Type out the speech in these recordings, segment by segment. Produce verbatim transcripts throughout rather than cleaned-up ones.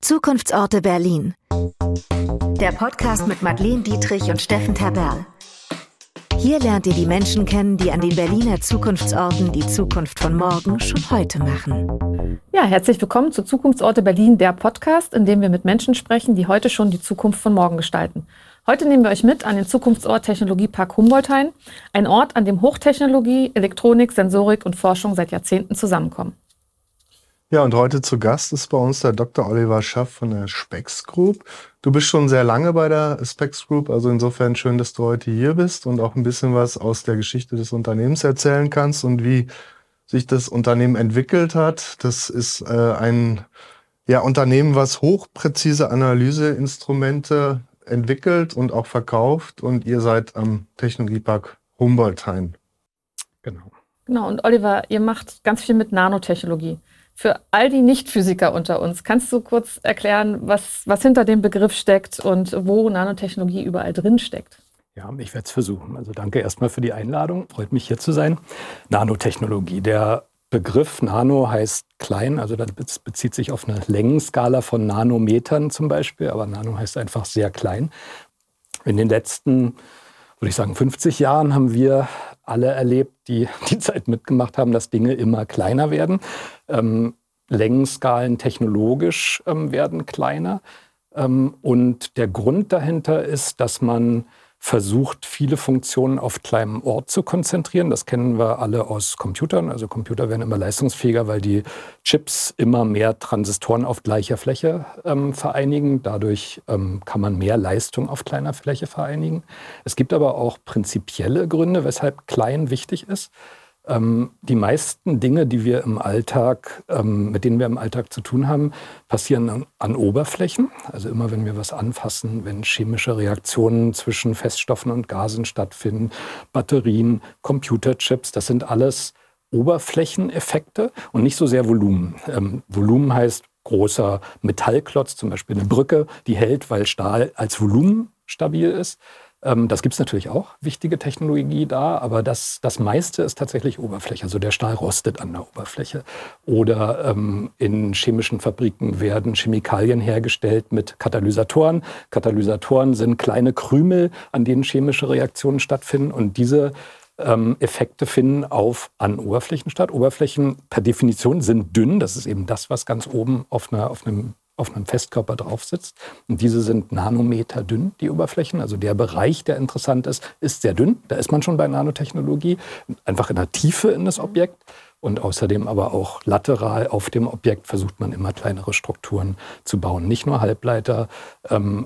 Zukunftsorte Berlin. Der Podcast mit Madeleine Dietrich und Steffen Terberl. Hier lernt ihr die Menschen kennen, die an den Berliner Zukunftsorten die Zukunft von morgen schon heute machen. Ja, herzlich willkommen zu Zukunftsorte Berlin, der Podcast, in dem wir mit Menschen sprechen, die heute schon die Zukunft von morgen gestalten. Heute nehmen wir euch mit an den Zukunftsort Technologiepark Humboldt-Hain, ein Ort, an dem Hochtechnologie, Elektronik, Sensorik und Forschung seit Jahrzehnten zusammenkommen. Ja, und heute zu Gast ist bei uns der Doktor Oliver Schaff von der Spex Group. Du bist schon sehr lange bei der Spex Group, also insofern schön, dass du heute hier bist und auch ein bisschen was aus der Geschichte des Unternehmens erzählen kannst und wie sich das Unternehmen entwickelt hat. Das ist äh, ein ja, Unternehmen, was hochpräzise Analyseinstrumente entwickelt und auch verkauft, und ihr seid am Technologiepark Humboldt-Hain. Genau. Genau, und Oliver, ihr macht ganz viel mit Nanotechnologie. Für all die Nicht-Physiker unter uns, kannst du kurz erklären, was, was hinter dem Begriff steckt und wo Nanotechnologie überall drin steckt? Ja, ich werde es versuchen. Also danke erstmal für die Einladung. Freut mich, hier zu sein. Nanotechnologie. Der Begriff Nano heißt klein, also das bezieht sich auf eine Längenskala von Nanometern zum Beispiel, aber Nano heißt einfach sehr klein. In den letzten, würde ich sagen, fünfzig Jahren haben wir alle erlebt, die die Zeit mitgemacht haben, dass Dinge immer kleiner werden. Ähm, Längenskalen technologisch ähm, werden kleiner. Ähm, und der Grund dahinter ist, dass man versucht, viele Funktionen auf kleinem Ort zu konzentrieren. Das kennen wir alle aus Computern. Also Computer werden immer leistungsfähiger, weil die Chips immer mehr Transistoren auf gleicher Fläche ähm, vereinigen. Dadurch ähm, kann man mehr Leistung auf kleiner Fläche vereinigen. Es gibt aber auch prinzipielle Gründe, weshalb klein wichtig ist. Ähm, die meisten Dinge, die wir im Alltag, ähm, mit denen wir im Alltag zu tun haben, passieren an, an Oberflächen. Also immer, wenn wir was anfassen, wenn chemische Reaktionen zwischen Feststoffen und Gasen stattfinden, Batterien, Computerchips, das sind alles Oberflächeneffekte und nicht so sehr Volumen. Ähm, Volumen heißt großer Metallklotz, zum Beispiel eine Brücke, die hält, weil Stahl als Volumen stabil ist. Das gibt es natürlich auch, wichtige Technologie da, aber das, das meiste ist tatsächlich Oberfläche. Also der Stahl rostet an der Oberfläche. Oder ähm, in chemischen Fabriken werden Chemikalien hergestellt mit Katalysatoren. Katalysatoren sind kleine Krümel, an denen chemische Reaktionen stattfinden, und diese ähm, Effekte finden auf, an Oberflächen statt. Oberflächen per Definition sind dünn, das ist eben das, was ganz oben auf, einer, auf einem auf einem Festkörper drauf sitzt. Und diese sind Nanometer dünn, die Oberflächen. Also der Bereich, der interessant ist, ist sehr dünn. Da ist man schon bei Nanotechnologie. Einfach in der Tiefe in das Objekt. Und außerdem aber auch lateral auf dem Objekt versucht man immer kleinere Strukturen zu bauen. Nicht nur Halbleiter. Ähm,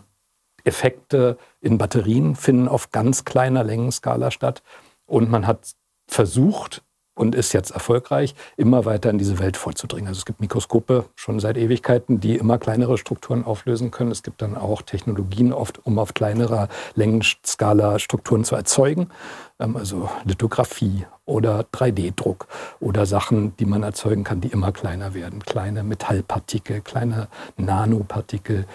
Effekte in Batterien finden auf ganz kleiner Längenskala statt. Und man hat versucht, und ist jetzt erfolgreich, immer weiter in diese Welt vorzudringen. Also es gibt Mikroskope schon seit Ewigkeiten, die immer kleinere Strukturen auflösen können. Es gibt dann auch Technologien, oft, um auf kleinerer Längenskala Strukturen zu erzeugen. Also Lithografie oder drei D Druck oder Sachen, die man erzeugen kann, die immer kleiner werden. Kleine Metallpartikel, kleine Nanopartikel.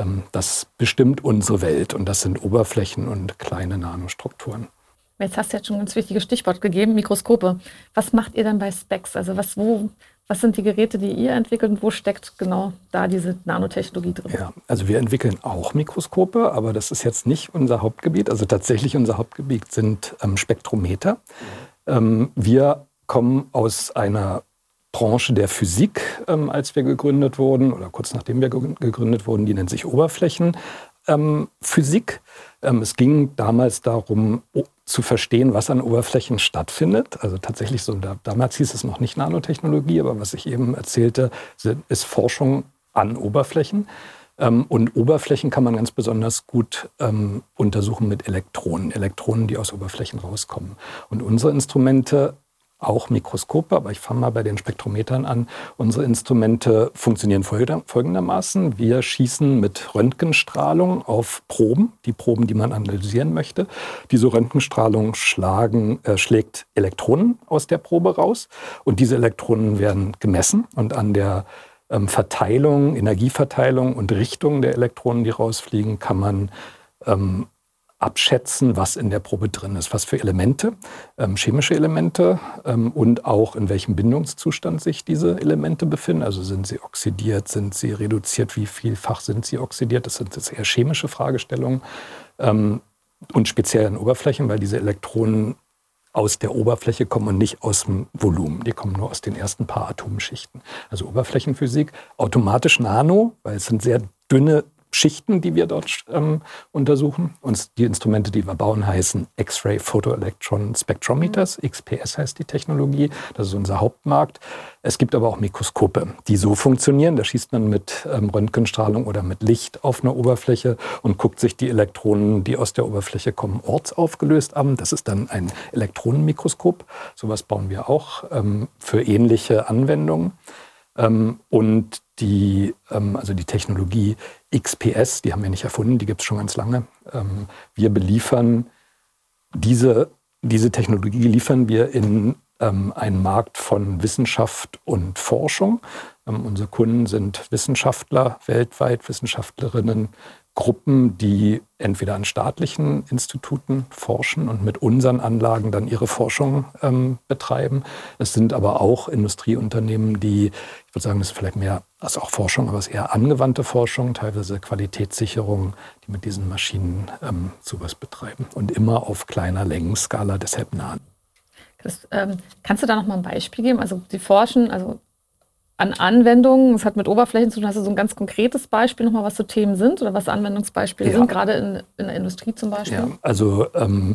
Das bestimmt unsere Welt, und das sind Oberflächen und kleine Nanostrukturen. Jetzt hast du jetzt schon ein ganz wichtiges Stichwort gegeben, Mikroskope. Was macht ihr denn bei Spex? Also was, wo, was sind die Geräte, die ihr entwickelt, und wo steckt genau da diese Nanotechnologie drin? Ja, also wir entwickeln auch Mikroskope, aber das ist jetzt nicht unser Hauptgebiet. Also tatsächlich unser Hauptgebiet sind ähm, Spektrometer. Ähm, wir kommen aus einer Branche der Physik, ähm, als wir gegründet wurden, oder kurz nachdem wir gegründet wurden, die nennt sich Oberflächenphysik. Ähm, es ging damals darum, zu verstehen, was an Oberflächen stattfindet. Also tatsächlich so, da, damals hieß es noch nicht Nanotechnologie, aber was ich eben erzählte, ist Forschung an Oberflächen. Ähm, und Oberflächen kann man ganz besonders gut ähm, untersuchen mit Elektronen. Elektronen, die aus Oberflächen rauskommen. Und unsere Instrumente, auch Mikroskope, aber ich fange mal bei den Spektrometern an. Unsere Instrumente funktionieren folgendermaßen. Wir schießen mit Röntgenstrahlung auf Proben, die Proben, die man analysieren möchte. Diese Röntgenstrahlung schlagen, äh, schlägt Elektronen aus der Probe raus, und diese Elektronen werden gemessen, und an der ähm, Verteilung, Energieverteilung und Richtung der Elektronen, die rausfliegen, kann man ähm, abschätzen, was in der Probe drin ist, was für Elemente, ähm, chemische Elemente ähm, und auch in welchem Bindungszustand sich diese Elemente befinden. Also sind sie oxidiert, sind sie reduziert, wie vielfach sind sie oxidiert? Das sind jetzt eher chemische Fragestellungen ähm, und speziell an Oberflächen, weil diese Elektronen aus der Oberfläche kommen und nicht aus dem Volumen. Die kommen nur aus den ersten paar Atomschichten. Also Oberflächenphysik, automatisch Nano, weil es sind sehr dünne Schichten, die wir dort ähm, untersuchen. Und die Instrumente, die wir bauen, heißen X-Ray Photoelectron Spectrometers. X P S heißt die Technologie. Das ist unser Hauptmarkt. Es gibt aber auch Mikroskope, die so funktionieren. Da schießt man mit ähm, Röntgenstrahlung oder mit Licht auf eine Oberfläche und guckt sich die Elektronen, die aus der Oberfläche kommen, ortsaufgelöst an. Das ist dann ein Elektronenmikroskop. Sowas bauen wir auch ähm, für ähnliche Anwendungen. Ähm, und die, ähm, also die Technologie X P S, die haben wir nicht erfunden, die gibt es schon ganz lange. Ähm, wir beliefern diese, diese Technologie liefern wir in ähm, einen Markt von Wissenschaft und Forschung. Ähm, unsere Kunden sind Wissenschaftler weltweit, Wissenschaftlerinnen, Gruppen, die entweder an staatlichen Instituten forschen und mit unseren Anlagen dann ihre Forschung ähm, betreiben. Es sind aber auch Industrieunternehmen, die, ich würde sagen, das ist vielleicht mehr als auch Forschung, aber es ist eher angewandte Forschung, teilweise Qualitätssicherung, die mit diesen Maschinen ähm, sowas betreiben. Und immer auf kleiner Längenskala, deshalb nah. Das, ähm, kannst du da noch mal ein Beispiel geben? Also die forschen, also an Anwendungen, es hat mit Oberflächen zu tun, hast du so ein ganz konkretes Beispiel nochmal, was so Themen sind oder was Anwendungsbeispiele ja. sind, gerade in, in der Industrie zum Beispiel? Ja, also ähm,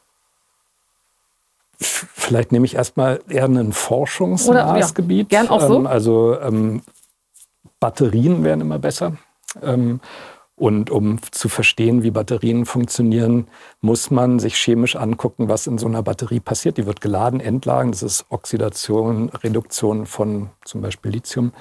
vielleicht nehme ich erstmal eher ein forschungsnahes ja, Gebiet. Gern auch so. Ähm, also ähm, Batterien werden immer besser. Ähm, Und um zu verstehen, wie Batterien funktionieren, muss man sich chemisch angucken, was in so einer Batterie passiert. Die wird geladen, entladen. Das ist Oxidation, Reduktion von zum Beispiel Lithium.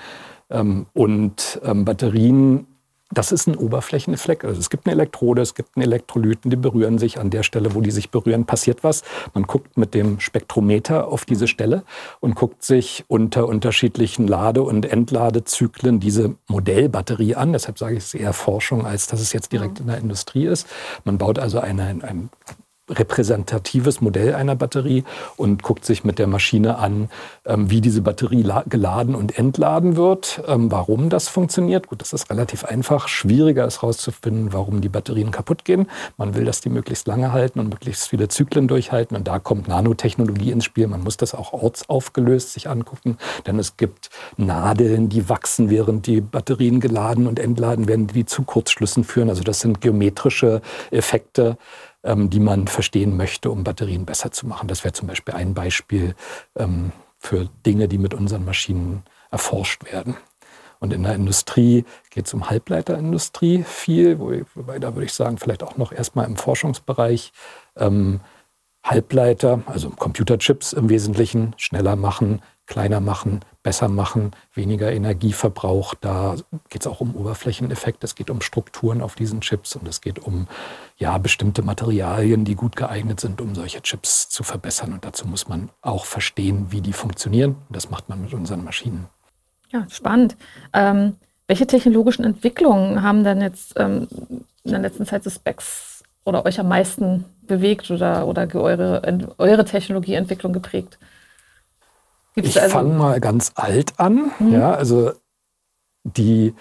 Und Batterien, das ist ein Oberflächeneffekt. Also es gibt eine Elektrode, es gibt einen Elektrolyten, die berühren sich. An der Stelle, wo die sich berühren, passiert was. Man guckt mit dem Spektrometer auf diese Stelle und guckt sich unter unterschiedlichen Lade- und Entladezyklen diese Modellbatterie an. Deshalb sage ich, es ist eher Forschung, als dass es jetzt direkt in der Industrie ist. Man baut also eine, ein repräsentatives Modell einer Batterie und guckt sich mit der Maschine an, wie diese Batterie geladen und entladen wird, warum das funktioniert. Gut, das ist relativ einfach. Schwieriger ist herauszufinden, warum die Batterien kaputt gehen. Man will, dass die möglichst lange halten und möglichst viele Zyklen durchhalten. Und da kommt Nanotechnologie ins Spiel. Man muss das auch ortsaufgelöst sich angucken, denn es gibt Nadeln, die wachsen, während die Batterien geladen und entladen werden, die zu Kurzschlüssen führen. Also das sind geometrische Effekte, die man verstehen möchte, um Batterien besser zu machen. Das wäre zum Beispiel ein Beispiel ähm, für Dinge, die mit unseren Maschinen erforscht werden. Und in der Industrie geht es um Halbleiterindustrie viel, wo, wobei da würde ich sagen, vielleicht auch noch erstmal im Forschungsbereich ähm, Halbleiter, also Computerchips im Wesentlichen, schneller machen, kleiner machen, besser machen, weniger Energieverbrauch. Da geht es auch um Oberflächeneffekte, es geht um Strukturen auf diesen Chips und es geht um ja, bestimmte Materialien, die gut geeignet sind, um solche Chips zu verbessern. Und dazu muss man auch verstehen, wie die funktionieren. Und das macht man mit unseren Maschinen. Ja, spannend. Ähm, welche technologischen Entwicklungen haben denn jetzt ähm, in der letzten Zeit so Specs oder euch am meisten bewegt oder, oder eure, eure Technologieentwicklung geprägt? Gibt's ich also fange mal ganz alt an. Mhm. Ja, also die,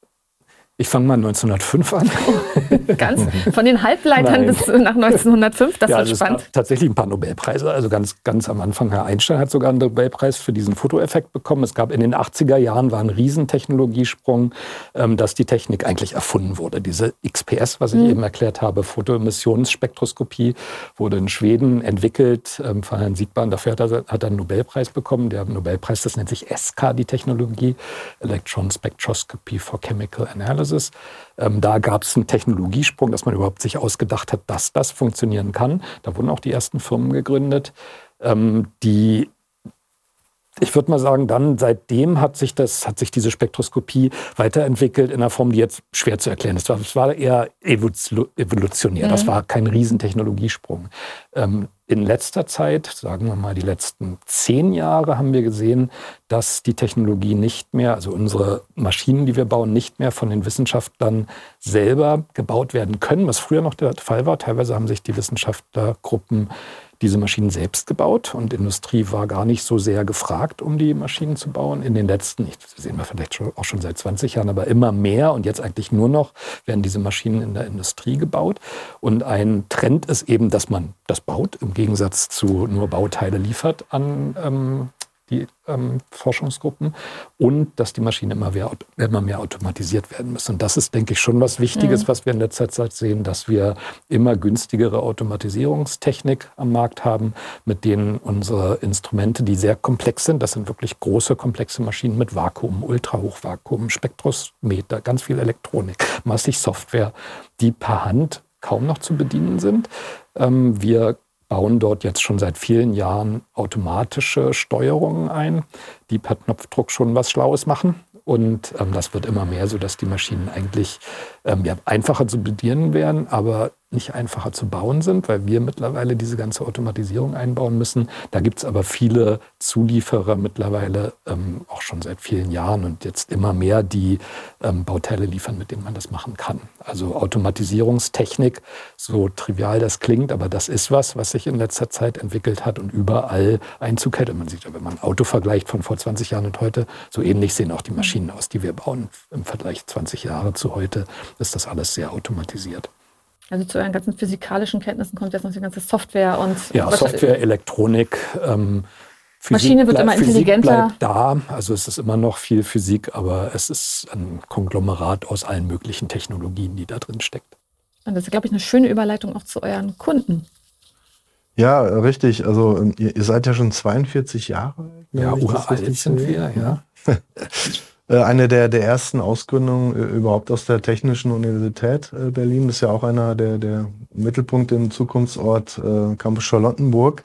ich fange mal neunzehnhundertfünf an. Ganz von den Halbleitern Nein. bis nach neunzehnhundertfünf, das ja, wird also spannend. Es gab tatsächlich ein paar Nobelpreise. Also ganz, ganz am Anfang, Herr Einstein hat sogar einen Nobelpreis für diesen Fotoeffekt bekommen. Es gab in den achtziger Jahren war ein Riesentechnologiesprung, ähm, dass die Technik eigentlich erfunden wurde. Diese X P S, was ich mhm. eben erklärt habe, Photoemissionsspektroskopie, wurde in Schweden entwickelt ähm, von Herrn Siegbahn. Dafür hat er, hat er einen Nobelpreis bekommen. Der Nobelpreis, das nennt sich E S C A, die Technologie, Electron Spectroscopy for Chemical Analysis. Ähm, da gab es einen Technologiesprung, dass man überhaupt sich ausgedacht hat, dass das funktionieren kann. Da wurden auch die ersten Firmen gegründet, ähm, die Ich würde mal sagen, dann seitdem hat sich das, hat sich diese Spektroskopie weiterentwickelt in einer Form, die jetzt schwer zu erklären ist. Es war eher evolutionär. Mhm. Das war kein Riesentechnologiesprung. Ähm, in letzter Zeit, sagen wir mal die letzten zehn Jahre, haben wir gesehen, dass die Technologie nicht mehr, also unsere Maschinen, die wir bauen, nicht mehr von den Wissenschaftlern selber gebaut werden können, was früher noch der Fall war. Teilweise haben sich die Wissenschaftlergruppen diese Maschinen selbst gebaut und Industrie war gar nicht so sehr gefragt, um die Maschinen zu bauen. In den letzten, ich sehen wir vielleicht schon, auch schon seit zwanzig Jahren, aber immer mehr und jetzt eigentlich nur noch werden diese Maschinen in der Industrie gebaut. Und ein Trend ist eben, dass man das baut, im Gegensatz zu nur Bauteile liefert an ähm, die ähm, Forschungsgruppen und dass die Maschinen immer mehr, immer mehr automatisiert werden müssen. Und das ist, denke ich, schon was Wichtiges, mhm. was wir in letzter Zeit sehen, dass wir immer günstigere Automatisierungstechnik am Markt haben, mit denen unsere Instrumente, die sehr komplex sind, das sind wirklich große, komplexe Maschinen mit Vakuum, Ultrahochvakuum, Spektrometer, ganz viel Elektronik, massig Software, die per Hand kaum noch zu bedienen sind. Ähm, wir bauen dort jetzt schon seit vielen Jahren automatische Steuerungen ein, die per Knopfdruck schon was Schlaues machen. Und ähm, das wird immer mehr, sodass die Maschinen eigentlich ähm, ja, einfacher zu bedienen werden, aber nicht einfacher zu bauen sind, weil wir mittlerweile diese ganze Automatisierung einbauen müssen. Da gibt es aber viele Zulieferer mittlerweile ähm, auch schon seit vielen Jahren und jetzt immer mehr, die ähm, Bauteile liefern, mit denen man das machen kann. Also Automatisierungstechnik, so trivial das klingt, aber das ist was, was sich in letzter Zeit entwickelt hat und überall Einzug hält. Und man sieht ja, wenn man ein Auto vergleicht von vor zwanzig Jahren und heute, so ähnlich sehen auch die Maschinen aus, die wir bauen. Im Vergleich zwanzig Jahre zu heute ist das alles sehr automatisiert. Also zu euren ganzen physikalischen Kenntnissen kommt jetzt noch die ganze Software und... Ja, Software, Elektronik, ähm, Physik Maschine wird bleib, immer intelligenter. Physik bleibt da, also es ist immer noch viel Physik, aber es ist ein Konglomerat aus allen möglichen Technologien, die da drin steckt. Und das ist, glaube ich, eine schöne Überleitung auch zu euren Kunden. Ja, richtig. Also ihr, ihr seid ja schon zweiundvierzig Jahre alt. Ja, uralt sind wir, ja. Eine der, der ersten Ausgründungen äh, überhaupt aus der Technischen Universität äh, Berlin. Das ist ja auch einer der, der Mittelpunkte im Zukunftsort äh, Campus Charlottenburg.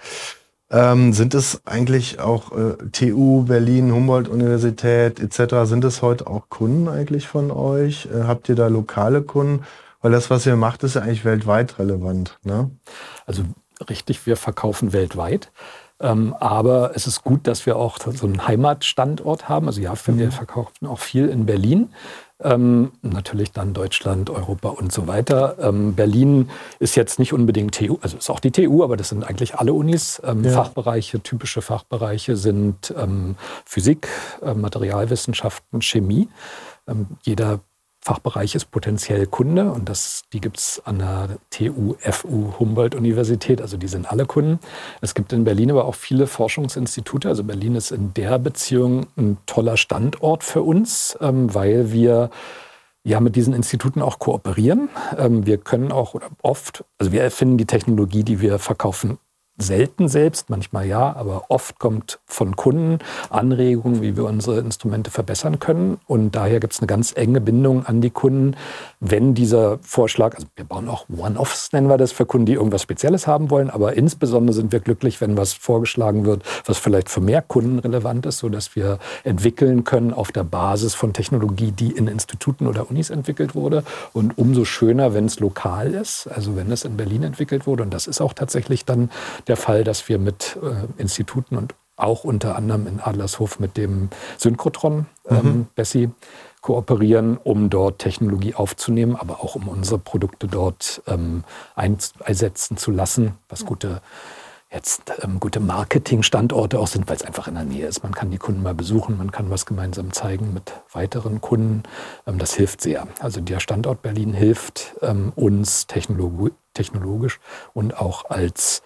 Ähm, sind es eigentlich auch äh, T U, Berlin, Humboldt-Universität et cetera, sind es heute auch Kunden eigentlich von euch? Äh, habt ihr da lokale Kunden? Weil das, was ihr macht, ist ja eigentlich weltweit relevant, ne? Also richtig, wir verkaufen weltweit. Ähm, aber es ist gut, dass wir auch so einen Heimatstandort haben. Also ja, wir mhm. verkaufen auch viel in Berlin. Ähm, natürlich dann Deutschland, Europa und so weiter. Ähm, Berlin ist jetzt nicht unbedingt T U, also ist auch die T U, aber das sind eigentlich alle Unis. Ähm, ja. Fachbereiche, typische Fachbereiche sind ähm, Physik, äh, Materialwissenschaften, Chemie. Ähm, jeder Fachbereich ist potenziell Kunde und das, die gibt es an der T U, F U, Humboldt-Universität, also die sind alle Kunden. Es gibt in Berlin aber auch viele Forschungsinstitute, also Berlin ist in der Beziehung ein toller Standort für uns, ähm, weil wir ja mit diesen Instituten auch kooperieren. Ähm, wir können auch oder oft, also wir erfinden die Technologie, die wir verkaufen, selten selbst, manchmal ja, aber oft kommt von Kunden Anregungen, wie wir unsere Instrumente verbessern können. Und daher gibt es eine ganz enge Bindung an die Kunden, wenn dieser Vorschlag, also wir bauen auch One-Offs, nennen wir das, für Kunden, die irgendwas Spezielles haben wollen, aber insbesondere sind wir glücklich, wenn was vorgeschlagen wird, was vielleicht für mehr Kunden relevant ist, sodass wir entwickeln können auf der Basis von Technologie, die in Instituten oder Unis entwickelt wurde. Und umso schöner, wenn es lokal ist, also wenn es in Berlin entwickelt wurde. Und das ist auch tatsächlich dann der Fall, dass wir mit äh, Instituten und auch unter anderem in Adlershof mit dem Synchrotron, ähm, mhm. Bessi, kooperieren, um dort Technologie aufzunehmen, aber auch um unsere Produkte dort ähm, einsetzen zu lassen, was gute, jetzt, ähm, gute Marketingstandorte auch sind, weil es einfach in der Nähe ist. Man kann die Kunden mal besuchen, man kann was gemeinsam zeigen mit weiteren Kunden. Ähm, das hilft sehr. Also der Standort Berlin hilft ähm, uns technologi- technologisch und auch als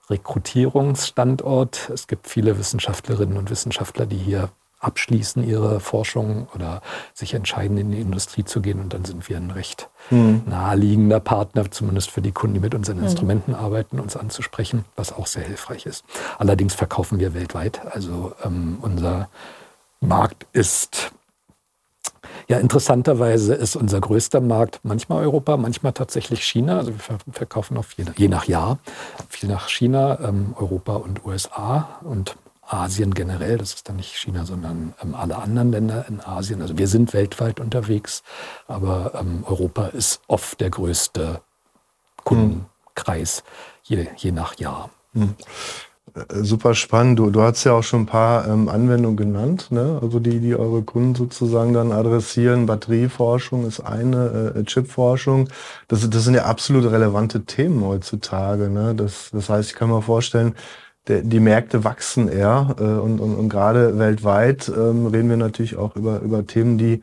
Rekrutierungsstandort. Es gibt viele Wissenschaftlerinnen und Wissenschaftler, die hier abschließen ihre Forschung oder sich entscheiden, in die Industrie zu gehen. Und dann sind wir ein recht mhm. naheliegender Partner, zumindest für die Kunden, die mit unseren mhm. Instrumenten arbeiten, uns anzusprechen, was auch sehr hilfreich ist. Allerdings verkaufen wir weltweit. Also ähm, unser Markt ist... Ja, interessanterweise ist unser größter Markt manchmal Europa, manchmal tatsächlich China. Also wir verkaufen auf je, je nach Jahr viel nach China, ähm, Europa und U S A und Asien generell, das ist dann nicht China, sondern ähm, alle anderen Länder in Asien. Also wir sind weltweit unterwegs, aber ähm, Europa ist oft der größte Kundenkreis, je, je nach Jahr. Hm. Super spannend. Du, du hast ja auch schon ein paar ähm, Anwendungen genannt, ne? Also die, die eure Kunden sozusagen dann adressieren. Batterieforschung ist eine, äh, Chipforschung. Das, das sind ja absolut relevante Themen heutzutage, ne? Das, das heißt, ich kann mir vorstellen, der, die Märkte wachsen eher äh, und, und, und gerade weltweit ähm, reden wir natürlich auch über, über Themen, die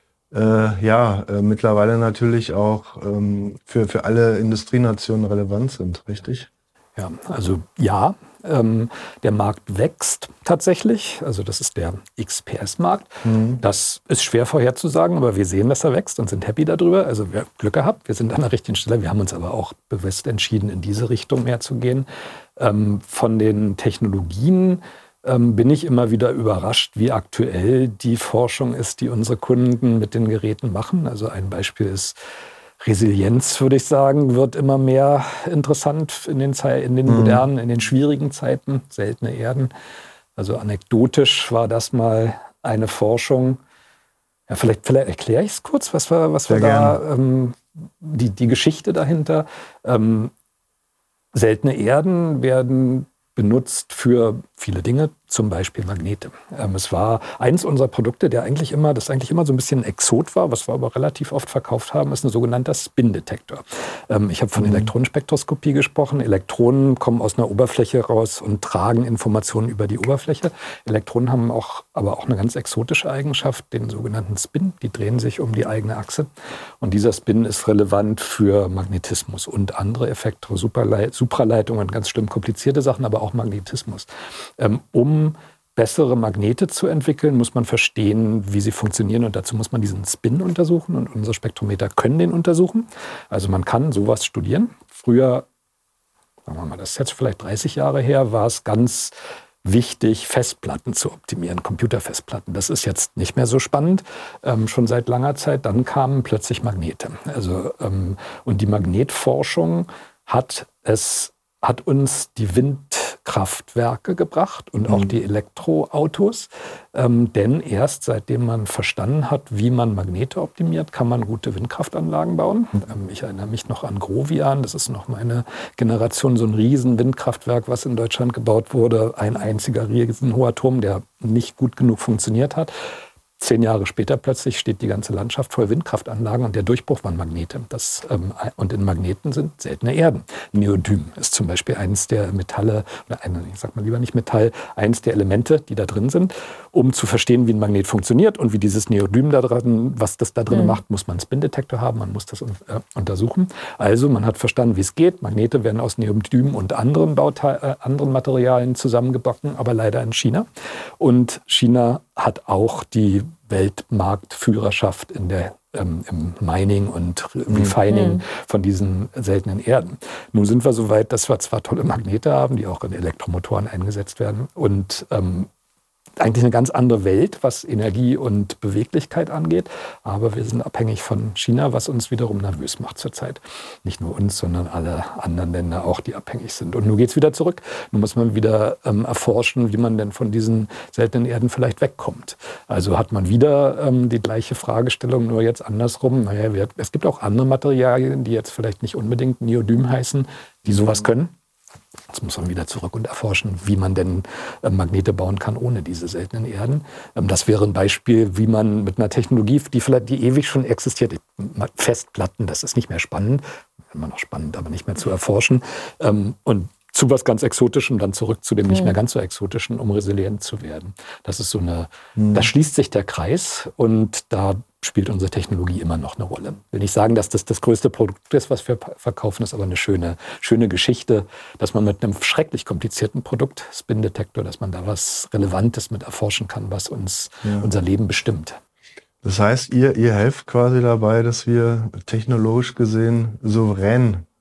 äh, ja äh, mittlerweile natürlich auch ähm, für, für alle Industrienationen relevant sind, richtig? Ja, also ja. Ähm, der Markt wächst tatsächlich, also das ist der X P S-Markt. Mhm. Das ist schwer vorherzusagen, aber wir sehen, dass er wächst und sind happy darüber. Also wir haben Glück gehabt, wir sind an der richtigen Stelle. Wir haben uns aber auch bewusst entschieden, in diese Richtung mehr zu gehen. Ähm, von den Technologien ähm, bin ich immer wieder überrascht, wie aktuell die Forschung ist, die unsere Kunden mit den Geräten machen. Also ein Beispiel ist Resilienz, würde ich sagen, wird immer mehr interessant in den, Ze- in den modernen, in den schwierigen Zeiten, seltene Erden. Also anekdotisch war das mal eine Forschung. Ja, vielleicht, vielleicht erkläre ich es kurz, was wir, was wir da, ähm, die, die Geschichte dahinter. Ähm, seltene Erden werden benutzt für viele Dinge, zum Beispiel Magnete. Ähm, es war eins unserer Produkte, der eigentlich immer, das eigentlich immer so ein bisschen ein Exot war, was wir aber relativ oft verkauft haben, ist ein sogenannter Spin-Detektor. Ähm, ich habe von mhm. Elektronenspektroskopie gesprochen. Elektronen kommen aus einer Oberfläche raus und tragen Informationen über die Oberfläche. Elektronen haben auch, aber auch eine ganz exotische Eigenschaft, den sogenannten Spin. Die drehen sich um die eigene Achse. Und dieser Spin ist relevant für Magnetismus und andere Effekte, Supraleit- Supraleitungen, ganz schlimm komplizierte Sachen, aber auch Magnetismus. Ähm, um bessere Magnete zu entwickeln, muss man verstehen, wie sie funktionieren. Und dazu muss man diesen Spin untersuchen. Und unsere Spektrometer können den untersuchen. Also man kann sowas studieren. Früher, sagen wir mal, das ist jetzt vielleicht dreißig Jahre her, war es ganz wichtig, Festplatten zu optimieren, Computerfestplatten. Das ist jetzt nicht mehr so spannend, ähm, schon seit langer Zeit. Dann kamen plötzlich Magnete. Also, ähm, und die Magnetforschung hat es hat uns die Windkraftwerke gebracht und auch die Elektroautos. Ähm, denn erst seitdem man verstanden hat, wie man Magnete optimiert, kann man gute Windkraftanlagen bauen. Ähm, ich erinnere mich noch an Grovian, das ist noch meine Generation, so ein riesen Windkraftwerk, was in Deutschland gebaut wurde. Ein einziger riesenhoher Turm, der nicht gut genug funktioniert hat. Zehn Jahre später plötzlich steht die ganze Landschaft voll Windkraftanlagen und der Durchbruch waren Magnete. Das, ähm, und in Magneten sind seltene Erden. Neodym ist zum Beispiel eines der Metalle, oder eine, ich sag mal lieber nicht Metall, eines der Elemente, die da drin sind. Um zu verstehen, wie ein Magnet funktioniert und wie dieses Neodym da drin, was das da drin mhm. macht, muss man einen Spin-Detektor haben, man muss das äh, untersuchen. Also man hat verstanden, wie es geht. Magnete werden aus Neodym und anderen, Bauteil, äh, anderen Materialien zusammengebacken, aber leider in China. Und China hat auch die Weltmarktführerschaft in der, ähm, im Mining und Refining mhm. von diesen seltenen Erden. Nun sind wir so weit, dass wir zwar tolle Magnete haben, die auch in Elektromotoren eingesetzt werden und ähm, eigentlich eine ganz andere Welt, was Energie und Beweglichkeit angeht. Aber wir sind abhängig von China, was uns wiederum nervös macht zurzeit. Nicht nur uns, sondern alle anderen Länder auch, die abhängig sind. Und nun geht es wieder zurück. Nun muss man wieder ähm, erforschen, wie man denn von diesen seltenen Erden vielleicht wegkommt. Also hat man wieder ähm, die gleiche Fragestellung, nur jetzt andersrum. Naja, wir, es gibt auch andere Materialien, die jetzt vielleicht nicht unbedingt Neodym heißen, die sowas können. Jetzt muss man wieder zurück und erforschen, wie man denn äh, Magnete bauen kann ohne diese seltenen Erden. Ähm, das wäre ein Beispiel, wie man mit einer Technologie, die vielleicht die ewig schon existiert, Festplatten, das ist nicht mehr spannend, immer noch spannend, aber nicht mehr zu erforschen. Ähm, und zu was ganz Exotischem, dann zurück zu dem nicht mehr ganz so Exotischen, um resilient zu werden. Das ist so eine, mhm. da schließt sich der Kreis und da spielt unsere Technologie immer noch eine Rolle. Ich will nicht sagen, dass das das größte Produkt ist, was wir verkaufen, ist aber eine schöne, schöne Geschichte, dass man mit einem schrecklich komplizierten Produkt, Spin-Detektor, dass man da was Relevantes mit erforschen kann, was uns ja. unser Leben bestimmt. Das heißt, ihr, ihr helft quasi dabei, dass wir technologisch gesehen souverän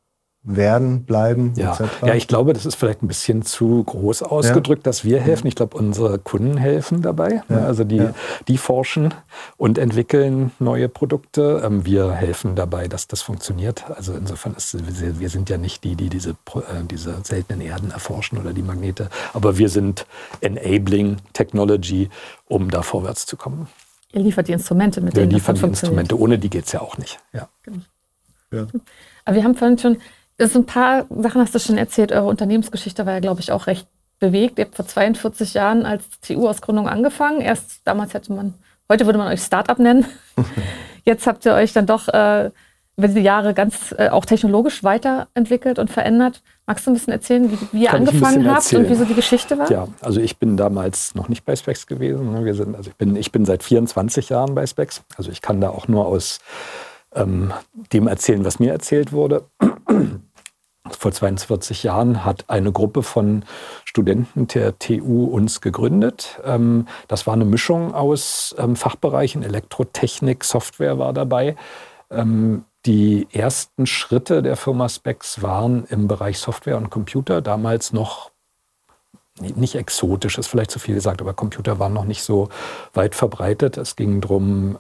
werden, bleiben, ja. et cetera? Ja, ich glaube, das ist vielleicht ein bisschen zu groß ausgedrückt, ja. dass wir helfen. Ich glaube, unsere Kunden helfen dabei. Ja. Also die, ja. die forschen und entwickeln neue Produkte. Wir helfen dabei, dass das funktioniert. Also insofern, ist, wir sind ja nicht die, die diese, diese seltenen Erden erforschen oder die Magnete. Aber wir sind Enabling Technology, um da vorwärts zu kommen. Ihr liefert die Instrumente, mit denen das dann funktioniert. Wir liefern die Instrumente. Ohne die geht es ja auch nicht. Ja. Genau. Ja. Aber wir haben vorhin schon, so ein paar Sachen hast du schon erzählt. Eure Unternehmensgeschichte war ja, glaube ich, auch recht bewegt. Ihr habt vor zweiundvierzig Jahren als T U-Ausgründung angefangen. Erst damals hätte man, heute würde man euch Start-up nennen. Jetzt habt ihr euch dann doch äh, über die Jahre ganz äh, auch technologisch weiterentwickelt und verändert. Magst du ein bisschen erzählen, wie, wie ihr Kann angefangen habt erzählen. Und wie so die Geschichte war? Ja, also ich bin damals noch nicht bei Spex gewesen. Wir sind, also ich bin, ich bin seit vierundzwanzig Jahren bei Spex. Also ich kann da auch nur aus ähm, dem erzählen, was mir erzählt wurde. Vor zweiundvierzig Jahren hat eine Gruppe von Studenten der T U uns gegründet. Das war eine Mischung aus Fachbereichen, Elektrotechnik, Software war dabei. Die ersten Schritte der Firma Spex waren im Bereich Software und Computer, damals noch nicht exotisch, ist vielleicht zu viel gesagt, aber Computer waren noch nicht so weit verbreitet. Es ging darum,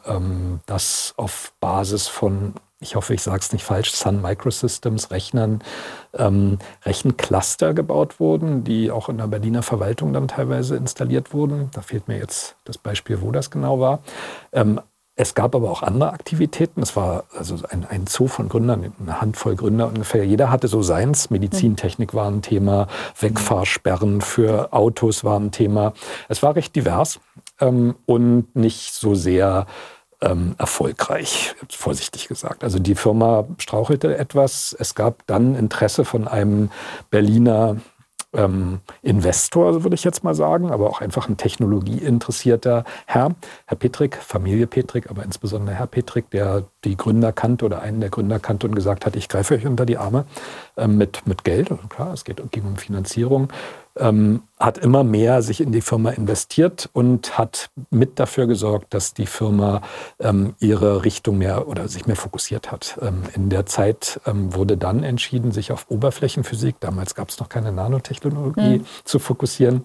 dass auf Basis von, ich hoffe, ich sage es nicht falsch, Sun Microsystems, Rechnern, ähm, Rechencluster gebaut wurden, die auch in der Berliner Verwaltung dann teilweise installiert wurden. Da fehlt mir jetzt das Beispiel, wo das genau war. Ähm, es gab aber auch andere Aktivitäten. Es war also ein, ein Zoo von Gründern, eine Handvoll Gründer ungefähr. Jeder hatte so seins. Medizintechnik war ein Thema, Wegfahrsperren für Autos war ein Thema. Es war recht divers ähm, und nicht so sehr Ähm, erfolgreich, vorsichtig gesagt. Also die Firma strauchelte etwas. Es gab dann Interesse von einem Berliner ähm, Investor, würde ich jetzt mal sagen, aber auch einfach ein technologieinteressierter Herr, Herr Petrik, Familie Petrik, aber insbesondere Herr Petrik, der die Gründer kannte oder einen der Gründer kannte und gesagt hat, ich greife euch unter die Arme ähm, mit, mit Geld. Und klar, es geht, ging um Finanzierung. Ähm, hat immer mehr sich in die Firma investiert und hat mit dafür gesorgt, dass die Firma ähm, ihre Richtung mehr oder sich mehr fokussiert hat. Ähm, in der Zeit ähm, wurde dann entschieden, sich auf Oberflächenphysik, damals gab es noch keine Nanotechnologie, mhm. zu fokussieren.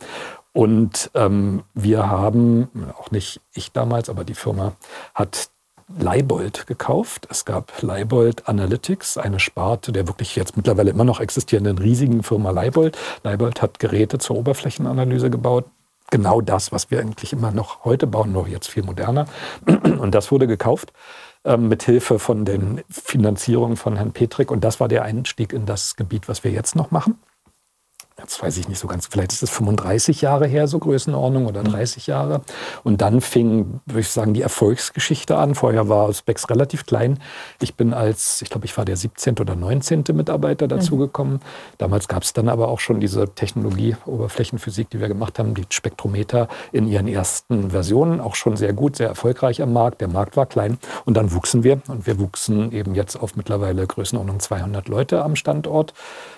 Und ähm, wir haben, auch nicht ich damals, aber die Firma hat Leibold gekauft. Es gab Leibold Analytics, eine Sparte der wirklich jetzt mittlerweile immer noch existierenden riesigen Firma Leibold. Leibold hat Geräte zur Oberflächenanalyse gebaut. Genau das, was wir eigentlich immer noch heute bauen, nur jetzt viel moderner. Und das wurde gekauft äh, mit Hilfe von den Finanzierungen von Herrn Petrik. Und das war der Einstieg in das Gebiet, was wir jetzt noch machen. Jetzt weiß ich nicht so ganz, vielleicht ist es fünfunddreißig Jahre her, so Größenordnung, oder dreißig Jahre. Und dann fing, würde ich sagen, die Erfolgsgeschichte an. Vorher war Spex relativ klein. Ich bin als, ich glaube, ich war der siebzehnte oder neunzehnte Mitarbeiter dazugekommen. Mhm. Damals gab es dann aber auch schon diese Technologie, Oberflächenphysik, die wir gemacht haben, die Spektrometer in ihren ersten Versionen. Auch schon sehr gut, sehr erfolgreich am Markt. Der Markt war klein. Und dann wuchsen wir. Und wir wuchsen eben jetzt auf mittlerweile Größenordnung zweihundert Leute am Standort.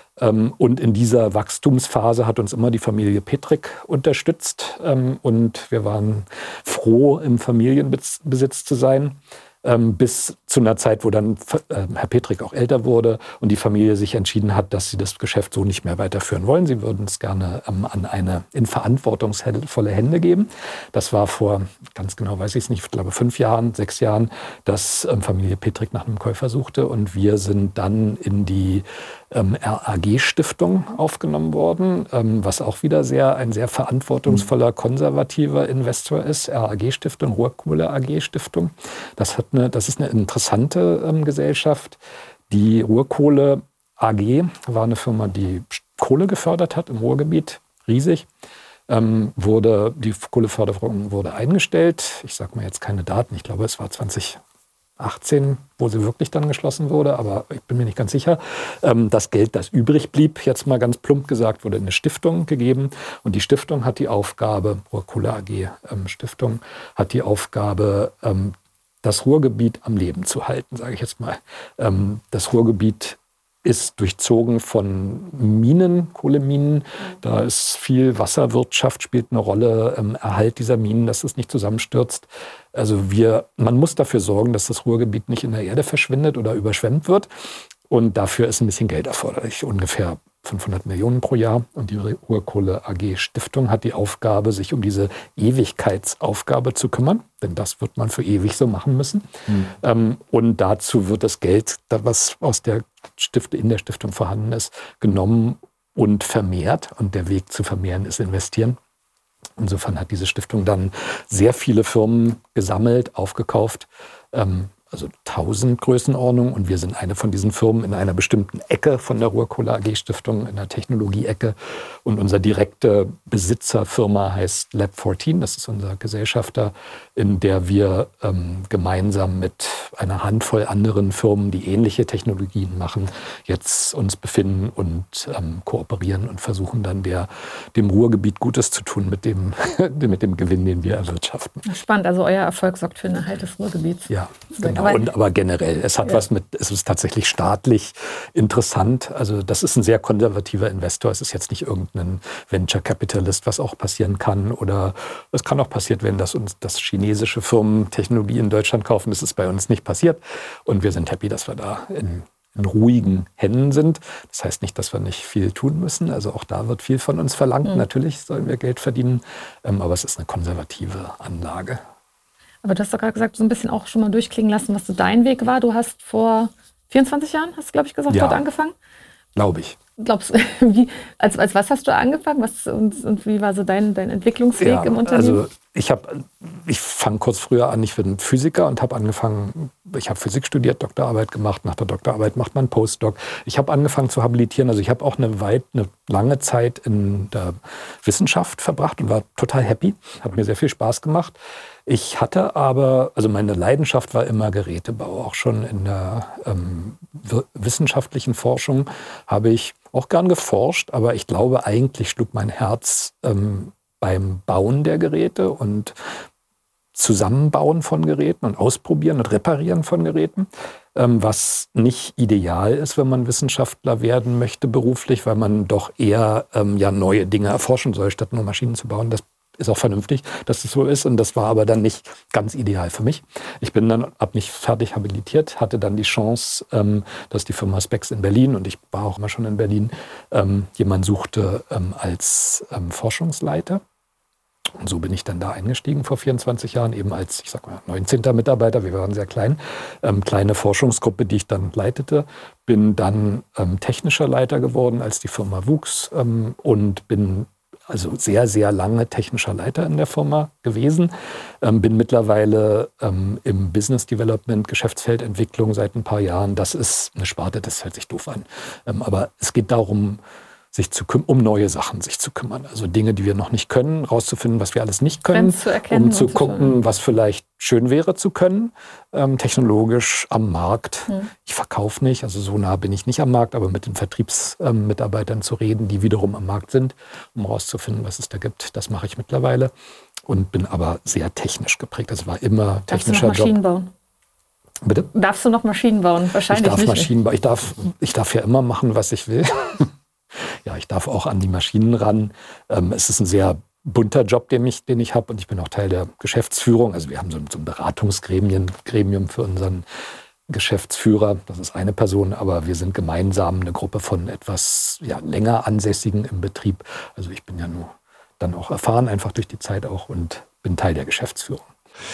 Und in dieser Wachstumsphase hat uns immer die Familie Petrik unterstützt. Und wir waren froh, im Familienbesitz zu sein. Bis zu einer Zeit, wo dann Herr Petrik auch älter wurde und die Familie sich entschieden hat, dass sie das Geschäft so nicht mehr weiterführen wollen. Sie würden es gerne an eine in verantwortungsvolle Hände geben. Das war vor, ganz genau weiß ich es nicht, ich glaube fünf Jahren, sechs Jahren, dass Familie Petrik nach einem Käufer suchte. Und wir sind dann in die ähm, R A G-Stiftung aufgenommen worden, ähm, was auch wieder sehr ein sehr verantwortungsvoller, konservativer Investor ist. R A G-Stiftung, Ruhrkohle A G-Stiftung. Das hat eine, das ist eine interessante ähm, Gesellschaft. Die Ruhrkohle A G war eine Firma, die Kohle gefördert hat im Ruhrgebiet, riesig. Ähm, wurde, die Kohleförderung wurde eingestellt. Ich sage mal jetzt keine Daten, ich glaube, es war zwanzig achtzehn, wo sie wirklich dann geschlossen wurde, aber ich bin mir nicht ganz sicher. Ähm, das Geld, das übrig blieb, jetzt mal ganz plump gesagt, wurde in eine Stiftung gegeben. Und die Stiftung hat die Aufgabe, Ruhrkohle A G ähm, Stiftung, hat die Aufgabe, ähm, das Ruhrgebiet am Leben zu halten, sage ich jetzt mal. Ähm, das Ruhrgebiet ist durchzogen von Minen, Kohleminen. Da ist viel Wasserwirtschaft, spielt eine Rolle, ähm, Erhalt dieser Minen, dass es nicht zusammenstürzt. Also wir, man muss dafür sorgen, dass das Ruhrgebiet nicht in der Erde verschwindet oder überschwemmt wird. Und dafür ist ein bisschen Geld erforderlich, ungefähr fünfhundert Millionen pro Jahr. Und die Ruhrkohle A G Stiftung hat die Aufgabe, sich um diese Ewigkeitsaufgabe zu kümmern. Denn das wird man für ewig so machen müssen. Mhm. Ähm, und dazu wird das Geld, was aus der Stift, in der Stiftung vorhanden ist, genommen und vermehrt. Und der Weg zu vermehren ist investieren. Insofern hat diese Stiftung dann sehr viele Firmen gesammelt, aufgekauft, ähm, also tausend Größenordnung. Und wir sind eine von diesen Firmen in einer bestimmten Ecke von der Ruhrkohle A G Stiftung, in der Technologie-Ecke. Und unser direkte Besitzerfirma heißt Lab vierzehn. Das ist unser Gesellschafter, in der wir ähm, gemeinsam mit einer Handvoll anderen Firmen, die ähnliche Technologien machen, jetzt uns befinden und ähm, kooperieren und versuchen dann der, dem Ruhrgebiet Gutes zu tun mit dem, mit dem Gewinn, den wir erwirtschaften. Spannend, also euer Erfolg sorgt für den Erhalt des Ruhrgebiets. Ja, genau. Und aber generell, es hat ja. was mit, es ist tatsächlich staatlich interessant. Also das ist ein sehr konservativer Investor. Es ist jetzt nicht irgendein Venture Capitalist, was auch passieren kann. Oder es kann auch passiert werden, dass uns das chinesische Firmen Technologie in Deutschland kaufen. Das ist bei uns nicht passiert. Und wir sind happy, dass wir da in, in ruhigen Händen sind. Das heißt nicht, dass wir nicht viel tun müssen. Also auch da wird viel von uns verlangt. Mhm. Natürlich sollen wir Geld verdienen. Aber es ist eine konservative Anlage. Aber du hast doch gerade gesagt, so ein bisschen auch schon mal durchklingen lassen, was so dein Weg war. Du hast vor vierundzwanzig Jahren, hast du, glaube ich, gesagt, ja, dort angefangen? Glaube ich. Glaubst du, wie, als, als was hast du angefangen? Was, und, und wie war so dein, dein Entwicklungsweg ja, im Unternehmen? Also ich habe, ich fange kurz früher an, ich bin Physiker und habe angefangen, ich habe Physik studiert, Doktorarbeit gemacht. Nach der Doktorarbeit macht man Postdoc. Ich habe angefangen zu habilitieren. Also ich habe auch eine weit, eine lange Zeit in der Wissenschaft verbracht und war total happy. Hat mir sehr viel Spaß gemacht. Ich hatte aber, also meine Leidenschaft war immer Gerätebau. Auch schon in der ähm, wissenschaftlichen Forschung habe ich auch gern geforscht, aber ich glaube, eigentlich schlug mein Herz ähm, beim Bauen der Geräte und Zusammenbauen von Geräten und Ausprobieren und Reparieren von Geräten, ähm, was nicht ideal ist, wenn man Wissenschaftler werden möchte beruflich, weil man doch eher ähm, ja, neue Dinge erforschen soll, statt nur Maschinen zu bauen. Das ist auch vernünftig, dass es so ist. Und das war aber dann nicht ganz ideal für mich. Ich bin dann, habe mich fertig habilitiert, hatte dann die Chance, ähm, dass die Firma Spex in Berlin, und ich war auch immer schon in Berlin, ähm, jemand suchte ähm, als ähm, Forschungsleiter. Und so bin ich dann da eingestiegen vor vierundzwanzig Jahren, eben als, ich sag mal, neunzehnter Mitarbeiter. Wir waren sehr klein. Ähm, kleine Forschungsgruppe, die ich dann leitete. Bin dann ähm, technischer Leiter geworden, als die Firma wuchs, ähm, und bin also sehr, sehr lange technischer Leiter in der Firma gewesen. Ähm, bin mittlerweile ähm, im Business Development, Geschäftsfeldentwicklung seit ein paar Jahren. Das ist eine Sparte, das hört sich doof an. Ähm, aber es geht darum, sich zu küm- um neue Sachen sich zu kümmern. Also Dinge, die wir noch nicht können, rauszufinden, was wir alles nicht können, zu erkennen, um zu zu gucken, schauen. was vielleicht schön wäre zu können, ähm, technologisch am Markt. Hm. Ich verkaufe nicht, also so nah bin ich nicht am Markt, aber mit den Vertriebsmitarbeitern ähm, zu reden, die wiederum am Markt sind, um rauszufinden, was es da gibt, das mache ich mittlerweile und bin aber sehr technisch geprägt. Das war immer technischer Darfst du noch Maschinen Job. bauen? Bitte? Darfst du noch Maschinen bauen? Wahrscheinlich ich darf nicht. Maschinen bauen. Ich darf, ich darf ja immer machen, was ich will. Ja, ich darf auch an die Maschinen ran. Ähm, es ist ein sehr bunter Job, den ich, den ich habe, und ich bin auch Teil der Geschäftsführung. Also wir haben so, so ein Beratungsgremium Gremium für unseren Geschäftsführer. Das ist eine Person, aber wir sind gemeinsam eine Gruppe von etwas ja, länger Ansässigen im Betrieb. Also ich bin ja nur dann auch erfahren, einfach durch die Zeit auch, und bin Teil der Geschäftsführung.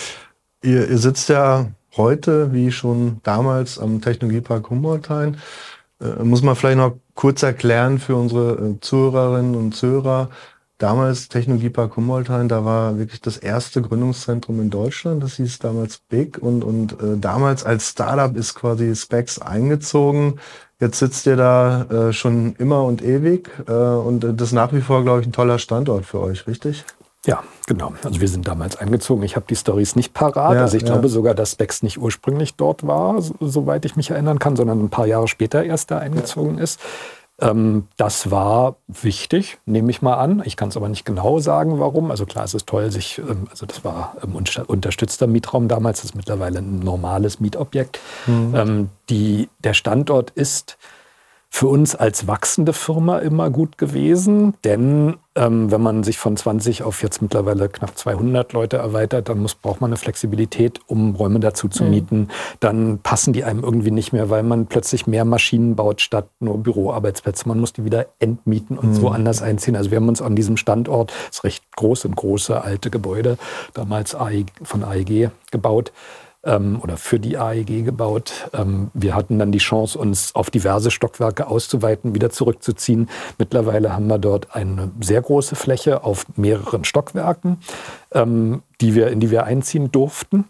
Ihr, ihr sitzt ja heute, wie schon damals, am Technologiepark Humboldthain. Äh, muss man vielleicht noch kurz erklären für unsere äh, Zuhörerinnen und Zuhörer. Damals Technologiepark Humboldthain, da war wirklich das erste Gründungszentrum in Deutschland. Das hieß damals Big, und, und äh, damals als Startup ist quasi Spex eingezogen. Jetzt sitzt ihr da äh, schon immer und ewig, äh, und das ist nach wie vor, glaube ich, ein toller Standort für euch, richtig? Ja, genau. Also wir sind damals eingezogen. Ich habe die Storys nicht parat. Ja, also ich ja. glaube sogar, dass Spex nicht ursprünglich dort war, so, soweit ich mich erinnern kann, sondern ein paar Jahre später erst da eingezogen ja. ist. Ähm, das war wichtig, nehme ich mal an. Ich kann es aber nicht genau sagen, warum. Also klar, es ist toll, sich, ähm, also das war ähm, unterstützter Mietraum damals, das ist mittlerweile ein normales Mietobjekt. Mhm. Ähm, die, der Standort ist für uns als wachsende Firma immer gut gewesen, denn ähm, wenn man sich von zwanzig auf jetzt mittlerweile knapp zweihundert Leute erweitert, dann muss, braucht man eine Flexibilität, um Räume dazu zu mieten. Mhm. Dann passen die einem irgendwie nicht mehr, weil man plötzlich mehr Maschinen baut statt nur Büroarbeitsplätze. Man muss die wieder entmieten und mhm. woanders einziehen. Also wir haben uns an diesem Standort, das ist recht groß und große alte Gebäude, damals A E G, von A E G gebaut, oder für die A E G gebaut. Wir hatten dann die Chance, uns auf diverse Stockwerke auszuweiten, wieder zurückzuziehen. Mittlerweile haben wir dort eine sehr große Fläche auf mehreren Stockwerken, die wir, in die wir einziehen durften,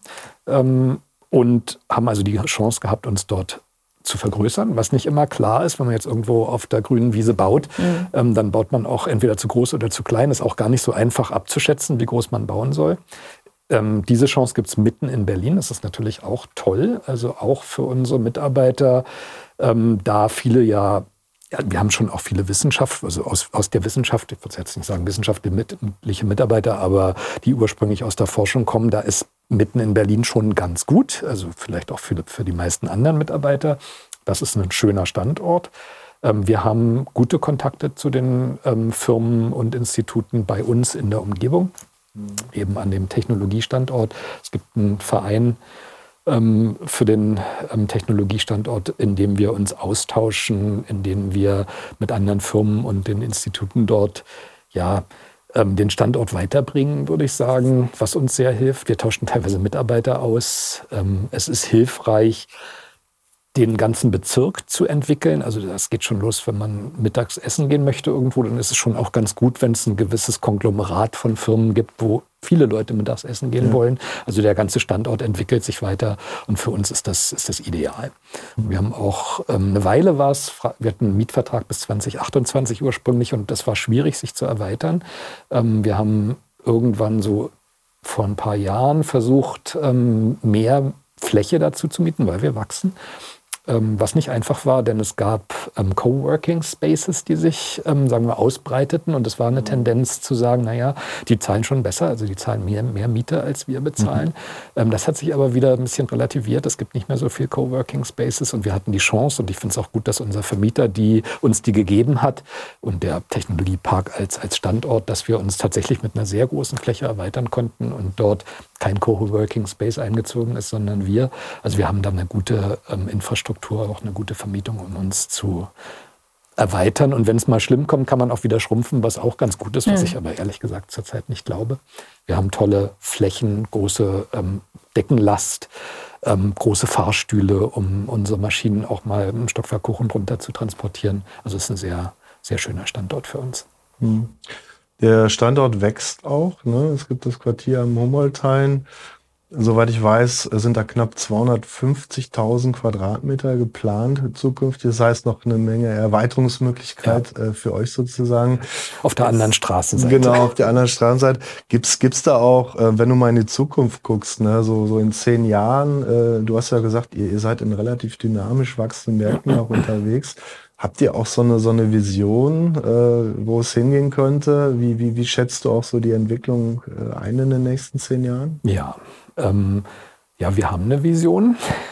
und haben also die Chance gehabt, uns dort zu vergrößern, was nicht immer klar ist, wenn man jetzt irgendwo auf der grünen Wiese baut, mhm. ähm, dann baut man auch entweder zu groß oder zu klein. Ist auch gar nicht so einfach abzuschätzen, wie groß man bauen soll. Ähm, diese Chance gibt es mitten in Berlin. Das ist natürlich auch toll, also auch für unsere Mitarbeiter, ähm, da viele ja, ja, wir haben schon auch viele Wissenschaft, also aus, aus der Wissenschaft, ich würde jetzt nicht sagen wissenschaftliche Mitarbeiter, aber die ursprünglich aus der Forschung kommen, da ist mitten in Berlin schon ganz gut, also vielleicht auch für, für die meisten anderen Mitarbeiter. Das ist ein schöner Standort. Ähm, wir haben gute Kontakte zu den ähm, Firmen und Instituten bei uns in der Umgebung. Eben an dem Technologiestandort. Es gibt einen Verein ähm, für den ähm, Technologiestandort, in dem wir uns austauschen, in dem wir mit anderen Firmen und den Instituten dort ja, ähm, den Standort weiterbringen, würde ich sagen, was uns sehr hilft. Wir tauschen teilweise Mitarbeiter aus. Ähm, es ist hilfreich, den ganzen Bezirk zu entwickeln. Also das geht schon los, wenn man mittags essen gehen möchte irgendwo, dann ist es schon auch ganz gut, wenn es ein gewisses Konglomerat von Firmen gibt, wo viele Leute mittags essen gehen ja. wollen. Also der ganze Standort entwickelt sich weiter und für uns ist das, ist das ideal. Mhm. Wir haben auch, ähm, eine Weile war es, wir hatten einen Mietvertrag bis zwanzig achtundzwanzig ursprünglich und das war schwierig, sich zu erweitern. Ähm, wir haben irgendwann so vor ein paar Jahren versucht, ähm, mehr Fläche dazu zu mieten, weil wir wachsen. Was nicht einfach war, denn es gab ähm, Coworking Spaces, die sich, ähm, sagen wir, ausbreiteten. Und es war eine Tendenz zu sagen, naja, die zahlen schon besser, also die zahlen mehr, mehr Miete, als wir bezahlen. Mhm. Ähm, das hat sich aber wieder ein bisschen relativiert. Es gibt nicht mehr so viel Coworking Spaces. Und wir hatten die Chance, und ich finde es auch gut, dass unser Vermieter die, uns die gegeben hat und der Technologiepark als, als Standort, dass wir uns tatsächlich mit einer sehr großen Fläche erweitern konnten und dort kein Coworking Space eingezogen ist, sondern wir. Also wir haben da eine gute ähm, Infrastruktur, auch eine gute Vermietung, um uns zu erweitern. Und wenn es mal schlimm kommt, kann man auch wieder schrumpfen, was auch ganz gut ist, was mhm. ich aber ehrlich gesagt zurzeit nicht glaube. Wir haben tolle Flächen, große ähm, Deckenlast, ähm, große Fahrstühle, um unsere Maschinen auch mal ein Stockwerk hoch und runter zu transportieren. Also es ist ein sehr, sehr schöner Standort für uns. Mhm. Der Standort wächst auch, ne? Es gibt das Quartier am Humboldthain. Soweit ich weiß, sind da knapp zweihundertfünfzigtausend Quadratmeter geplant zukünftig. Das heißt, noch eine Menge Erweiterungsmöglichkeit ja. äh, für euch sozusagen. Auf der anderen Straßenseite. Genau, auf der anderen Straßenseite. Gibt's, gibt's da auch, äh, wenn du mal in die Zukunft guckst, ne, so, so in zehn Jahren, äh, du hast ja gesagt, ihr, ihr seid in relativ dynamisch wachsenden Märkten auch unterwegs. Habt ihr auch so eine, so eine Vision, äh, wo es hingehen könnte? Wie, wie, wie schätzt du auch so die Entwicklung äh, ein in den nächsten zehn Jahren? Ja, ähm, ja, wir haben eine Vision.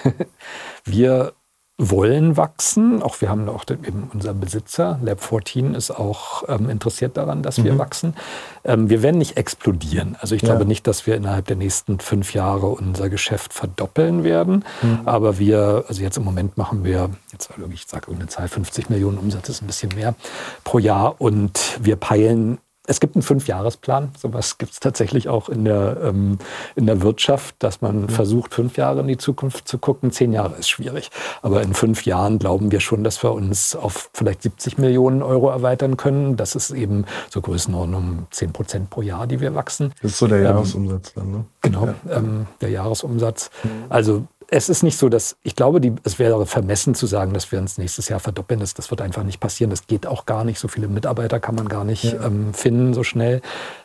Wir wollen wachsen. Auch wir haben auch den, eben unser Besitzer, Lab vierzehn, ist auch ähm, interessiert daran, dass wir mhm. wachsen. Ähm, wir werden nicht explodieren. Also ich ja. glaube nicht, dass wir innerhalb der nächsten fünf Jahre unser Geschäft verdoppeln werden. Mhm. Aber wir, also jetzt im Moment machen wir, jetzt ich sage irgendeine Zahl, fünfzig Millionen Umsatz ist ein bisschen mehr pro Jahr. Und wir peilen, es gibt einen Fünfjahresplan, sowas gibt es tatsächlich auch in der, ähm, in der Wirtschaft, dass man mhm. versucht, fünf Jahre in die Zukunft zu gucken. Zehn Jahre ist schwierig, aber in fünf Jahren glauben wir schon, dass wir uns auf vielleicht siebzig Millionen Euro erweitern können. Das ist eben so Größenordnung zehn Prozent pro Jahr, die wir wachsen. Das ist so der Jahresumsatz dann, ne? Genau, ja. ähm, der Jahresumsatz. Mhm. Also es ist nicht so, dass, ich glaube, die, es wäre vermessen zu sagen, dass wir uns nächstes Jahr verdoppeln. Das, das wird einfach nicht passieren. Das geht auch gar nicht. So viele Mitarbeiter kann man gar nicht ja. ähm, finden so schnell.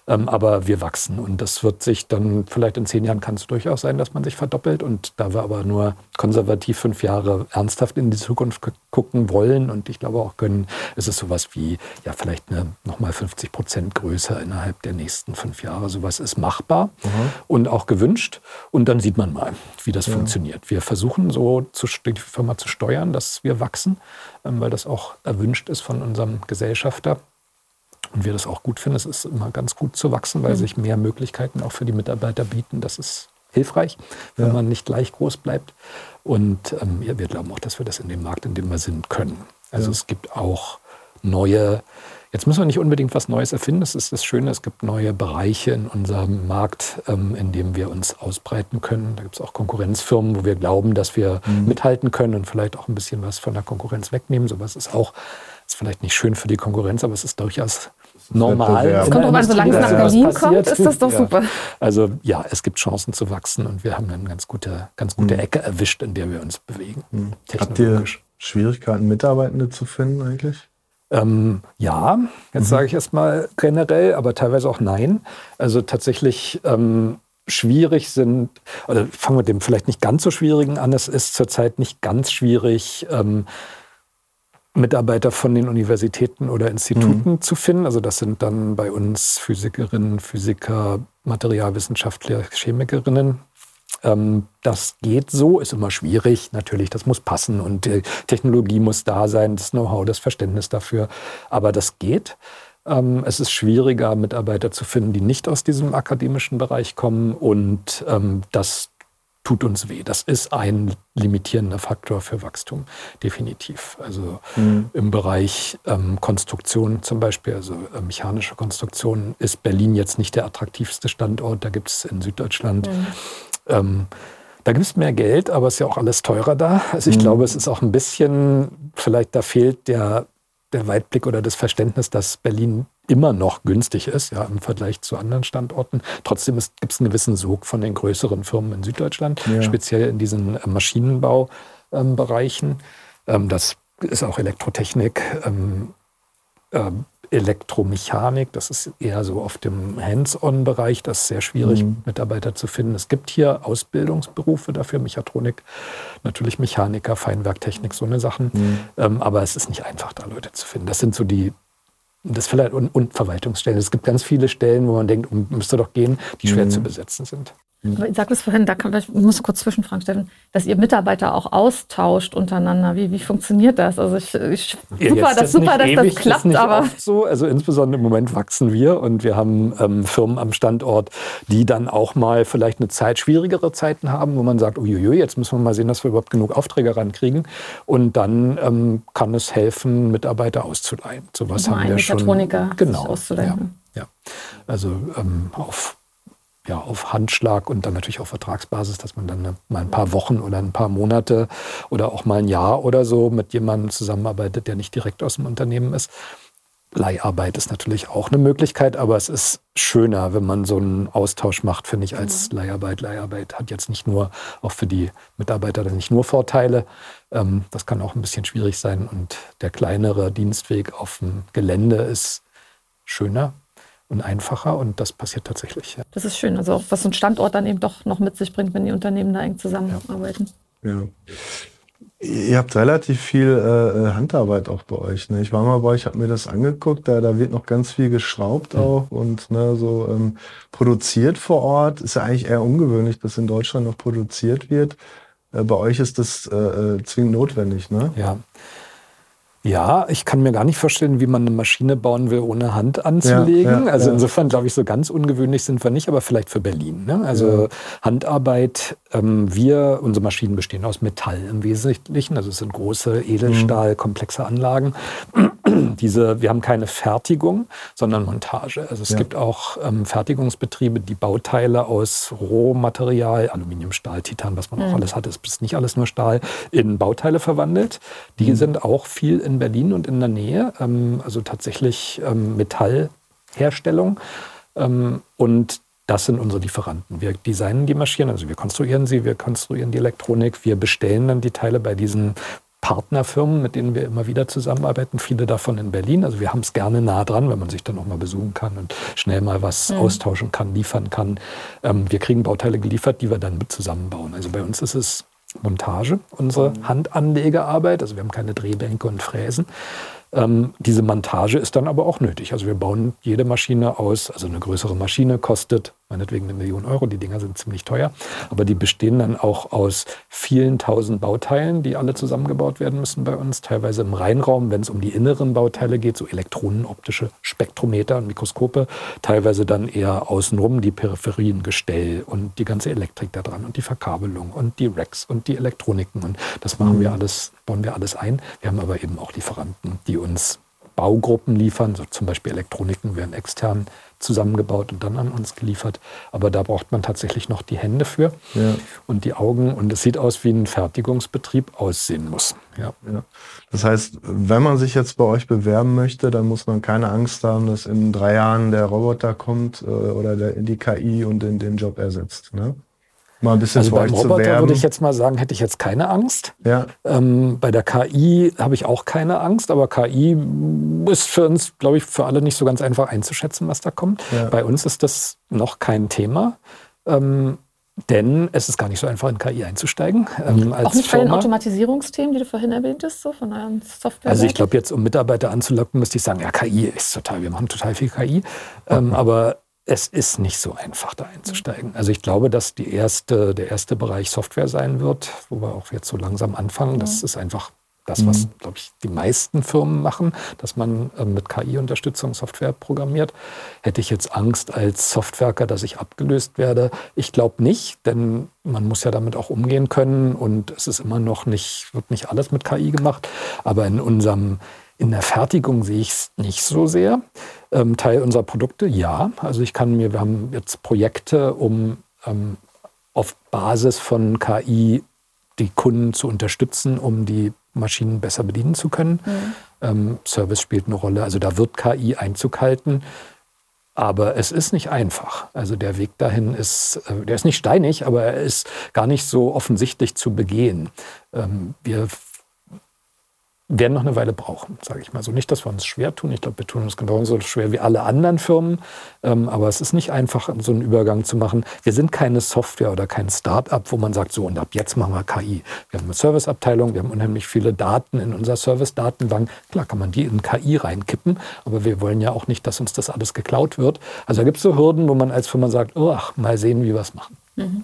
Ähm, aber wir wachsen und das wird sich dann, vielleicht in zehn Jahren kann es durchaus sein, dass man sich verdoppelt. Und da wir aber nur konservativ fünf Jahre ernsthaft in die Zukunft gucken wollen und ich glaube auch können, ist es sowas wie, ja, vielleicht eine nochmal fünfzig Prozent größer innerhalb der nächsten fünf Jahre. Sowas ist machbar mhm. und auch gewünscht. Und dann sieht man mal, wie das ja. funktioniert. Wir versuchen so zu, die Firma zu steuern, dass wir wachsen, ähm, weil das auch erwünscht ist von unserem Gesellschafter. Und wir das auch gut finden. Es ist immer ganz gut zu wachsen, weil mhm. sich mehr Möglichkeiten auch für die Mitarbeiter bieten. Das ist hilfreich, wenn ja. man nicht gleich groß bleibt. Und ähm, ja, wir glauben auch, dass wir das in dem Markt, in dem wir sind, können. Also ja. es gibt auch neue, jetzt müssen wir nicht unbedingt was Neues erfinden. Das ist das Schöne, es gibt neue Bereiche in unserem Markt, ähm, in dem wir uns ausbreiten können. Da gibt es auch Konkurrenzfirmen, wo wir glauben, dass wir mhm. mithalten können und vielleicht auch ein bisschen was von der Konkurrenz wegnehmen. Sowas ist auch, ist vielleicht nicht schön für die Konkurrenz, aber es ist durchaus normal. Es kommt drauf an, solange es nach Berlin kommt, ist das doch ja. super. Also ja, es gibt Chancen zu wachsen und wir haben eine ganz gute, ganz gute Ecke erwischt, in der wir uns bewegen. Mhm. Habt ihr Schwierigkeiten, Mitarbeitende zu finden eigentlich? Ähm, ja, jetzt mhm. sage ich erstmal generell, aber teilweise auch nein. Also tatsächlich ähm, schwierig sind, oder fangen wir mit dem vielleicht nicht ganz so Schwierigen an, es ist zurzeit nicht ganz schwierig, ähm, Mitarbeiter von den Universitäten oder Instituten mhm. zu finden. Also das sind dann bei uns Physikerinnen, Physiker, Materialwissenschaftler, Chemikerinnen. Ähm, das geht so, ist immer schwierig. Natürlich, das muss passen und die Technologie muss da sein, das Know-how, das Verständnis dafür. Aber das geht. Ähm, es ist schwieriger, Mitarbeiter zu finden, die nicht aus diesem akademischen Bereich kommen und ähm, das tut uns weh. Das ist ein limitierender Faktor für Wachstum, definitiv. Also mhm. im Bereich ähm, Konstruktion zum Beispiel, also äh, mechanische Konstruktion, ist Berlin jetzt nicht der attraktivste Standort. Da gibt es in Süddeutschland, mhm. ähm, da gibt es mehr Geld, aber es ist ja auch alles teurer da. Also ich mhm. glaube, es ist auch ein bisschen, vielleicht da fehlt der, der Weitblick oder das Verständnis, dass Berlin immer noch günstig ist, ja, im Vergleich zu anderen Standorten. Trotzdem gibt es einen gewissen Sog von den größeren Firmen in Süddeutschland, ja. speziell in diesen äh, Maschinenbaubereichen. Ähm, das ist auch Elektrotechnik, ähm, äh, Elektromechanik. Das ist eher so auf dem Hands-on-Bereich. Das ist sehr schwierig, mhm. Mitarbeiter zu finden. Es gibt hier Ausbildungsberufe dafür, Mechatronik, natürlich Mechaniker, Feinwerktechnik, so eine Sachen. Mhm. Ähm, aber es ist nicht einfach, da Leute zu finden. Das sind so die Das vielleicht und, und Verwaltungsstellen. Es gibt ganz viele Stellen, wo man denkt, um, müsste doch gehen, die schwer mhm. zu besetzen sind. Aber ich sagte es vorhin, da kann, ich muss kurz zwischenfragen, Steffen, dass ihr Mitarbeiter auch austauscht untereinander. Wie, wie funktioniert das? Also ich, ich ja, super, das super, dass ewig, das klappt, ist nicht aber oft so. Also insbesondere im Moment wachsen wir und wir haben ähm, Firmen am Standort, die dann auch mal vielleicht eine Zeit schwierigere Zeiten haben, wo man sagt, uiuiui, jetzt müssen wir mal sehen, dass wir überhaupt genug Aufträge rankriegen. Und dann ähm, kann es helfen, Mitarbeiter auszuleihen. Sowas also haben wir schon. Mechatroniker Genau. auszuleihen. Ja, ja. Also ähm, auf Ja, auf Handschlag und dann natürlich auf Vertragsbasis, dass man dann eine, mal ein paar Wochen oder ein paar Monate oder auch mal ein Jahr oder so mit jemandem zusammenarbeitet, der nicht direkt aus dem Unternehmen ist. Leiharbeit ist natürlich auch eine Möglichkeit, aber es ist schöner, wenn man so einen Austausch macht, finde ich, als mhm. Leiharbeit. Leiharbeit hat jetzt nicht nur, auch für die Mitarbeiter, dann nicht nur Vorteile. Ähm, das kann auch ein bisschen schwierig sein und der kleinere Dienstweg auf dem Gelände ist schöner und einfacher und das passiert tatsächlich. Ja. Das ist schön, also auch was so ein Standort dann eben doch noch mit sich bringt, wenn die Unternehmen da eng zusammenarbeiten. Ja. Ja. Ihr habt relativ viel äh, Handarbeit auch bei euch. Ne? Ich war mal bei euch, habe mir das angeguckt, da, da wird noch ganz viel geschraubt mhm. auch und ne, so ähm, produziert vor Ort. Ist ja eigentlich eher ungewöhnlich, dass in Deutschland noch produziert wird. Äh, bei euch ist das äh, zwingend notwendig, ne? Ja. Ja, ich kann mir gar nicht vorstellen, wie man eine Maschine bauen will, ohne Hand anzulegen. Ja, ja, also ja. insofern glaube ich, so ganz ungewöhnlich sind wir nicht, aber vielleicht für Berlin. Ne? Also ja. Handarbeit, ähm, wir, unsere Maschinen bestehen aus Metall im Wesentlichen. Also es sind große Edelstahl, mhm. komplexe Anlagen. Diese, wir haben keine Fertigung, sondern Montage. Also es ja. gibt auch ähm, Fertigungsbetriebe, die Bauteile aus Rohmaterial, Aluminium, Stahl, Titan, was man mhm. auch alles hat, ist nicht alles nur Stahl, in Bauteile verwandelt. Die mhm. sind auch viel in Berlin und in der Nähe, ähm, also tatsächlich ähm, Metallherstellung. Ähm, und das sind unsere Lieferanten. Wir designen die Maschinen, also wir konstruieren sie, wir konstruieren die Elektronik, wir bestellen dann die Teile bei diesen Partnerfirmen, mit denen wir immer wieder zusammenarbeiten, viele davon in Berlin. Also wir haben es gerne nah dran, wenn man sich dann auch mal besuchen kann und schnell mal was mhm. austauschen kann, liefern kann. Ähm, wir kriegen Bauteile geliefert, die wir dann mit zusammenbauen. Also bei uns ist es Montage, unsere mhm. Handanlegearbeit. Also wir haben keine Drehbänke und Fräsen. Ähm, diese Montage ist dann aber auch nötig. Also wir bauen jede Maschine aus. Also eine größere Maschine kostet meinetwegen eine Million Euro. Die Dinger sind ziemlich teuer. Aber die bestehen dann auch aus vielen tausend Bauteilen, die alle zusammengebaut werden müssen bei uns. Teilweise im Reinraum, wenn es um die inneren Bauteile geht, so elektronenoptische Spektrometer und Mikroskope. Teilweise dann eher außenrum die Peripherien, Gestell und die ganze Elektrik da dran und die Verkabelung und die Racks und die Elektroniken. Und das machen wir alles, bauen wir alles ein. Wir haben aber eben auch Lieferanten, die uns Baugruppen liefern, so zum Beispiel Elektroniken werden extern zusammengebaut und dann an uns geliefert. Aber da braucht man tatsächlich noch die Hände für ja. und die Augen. Und es sieht aus, wie ein Fertigungsbetrieb aussehen muss. Ja. Ja. Das heißt, wenn man sich jetzt bei euch bewerben möchte, dann muss man keine Angst haben, dass in drei Jahren der Roboter kommt äh, oder der, die K I und den, den Job ersetzt. Ne? Mal ein bisschen also beim zu Roboter werben. würde ich jetzt mal sagen, hätte ich jetzt keine Angst. Ja. Ähm, bei der K I habe ich auch keine Angst, aber K I ist für uns, glaube ich, für alle nicht so ganz einfach einzuschätzen, was da kommt. Ja. Bei uns ist das noch kein Thema, ähm, denn es ist gar nicht so einfach, in K I einzusteigen. Ähm, als auch nicht Firma. bei den Automatisierungsthemen, die du vorhin erwähntest, so von euren Software? Also ich glaube, jetzt um Mitarbeiter anzulocken, müsste ich sagen, ja, K I ist total, wir machen total viel K I, ähm, aber es ist nicht so einfach, da einzusteigen. Also ich glaube, dass die erste, der erste Bereich Software sein wird, wo wir auch jetzt so langsam anfangen. Das ist einfach das, was, glaube ich, die meisten Firmen machen, dass man äh, mit K I-Unterstützung Software programmiert. Hätte ich jetzt Angst als Softwerker, dass ich abgelöst werde? Ich glaube nicht, denn man muss ja damit auch umgehen können und es ist immer noch nicht, wird nicht alles mit K I gemacht. Aber in unserem In der Fertigung sehe ich es nicht so sehr. Ähm, Teil unserer Produkte, ja. Also ich kann mir, wir haben jetzt Projekte, um ähm, auf Basis von K I die Kunden zu unterstützen, um die Maschinen besser bedienen zu können. Mhm. Ähm, Service spielt eine Rolle. Also da wird K I Einzug halten. Aber es ist nicht einfach. Also der Weg dahin ist, äh, der ist nicht steinig, aber er ist gar nicht so offensichtlich zu begehen. Ähm, wir werden noch eine Weile brauchen, sage ich mal so. Nicht, dass wir uns schwer tun. Ich glaube, wir tun uns genauso schwer wie alle anderen Firmen. Ähm, aber es ist nicht einfach, so einen Übergang zu machen. Wir sind keine Software oder kein Start-up, wo man sagt, so und ab jetzt machen wir K I. Wir haben eine Serviceabteilung, wir haben unheimlich viele Daten in unserer Service-Datenbank. Klar kann man die in K I reinkippen, aber wir wollen ja auch nicht, dass uns das alles geklaut wird. Also da gibt es so Hürden, wo man als Firma sagt, oh, ach, mal sehen, wie wir es machen. Mhm.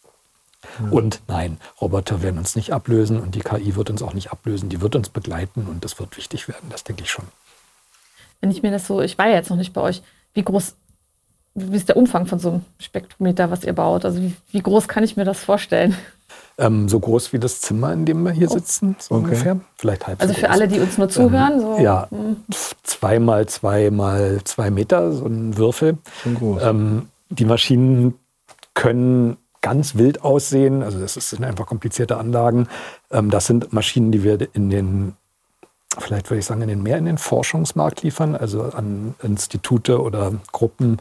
Und nein, Roboter werden uns nicht ablösen und die K I wird uns auch nicht ablösen. Die wird uns begleiten und das wird wichtig werden, das denke ich schon. Wenn ich mir das so, ich war ja jetzt noch nicht bei euch, wie groß, wie ist der Umfang von so einem Spektrometer, was ihr baut? Also wie, wie groß kann ich mir das vorstellen? Ähm, so groß wie das Zimmer, in dem wir hier sitzen, so okay. ungefähr. Vielleicht halb so Also für groß. Alle, die uns nur zuhören? So, ähm, ja, hm. zwei mal zwei mal zwei Meter, so ein Würfel. Schon groß. Ähm, die Maschinen können ganz wild aussehen. Also das sind einfach komplizierte Anlagen. Ähm, das sind Maschinen, die wir in den, vielleicht würde ich sagen, in den mehr in den Forschungsmarkt liefern, also an Institute oder Gruppen,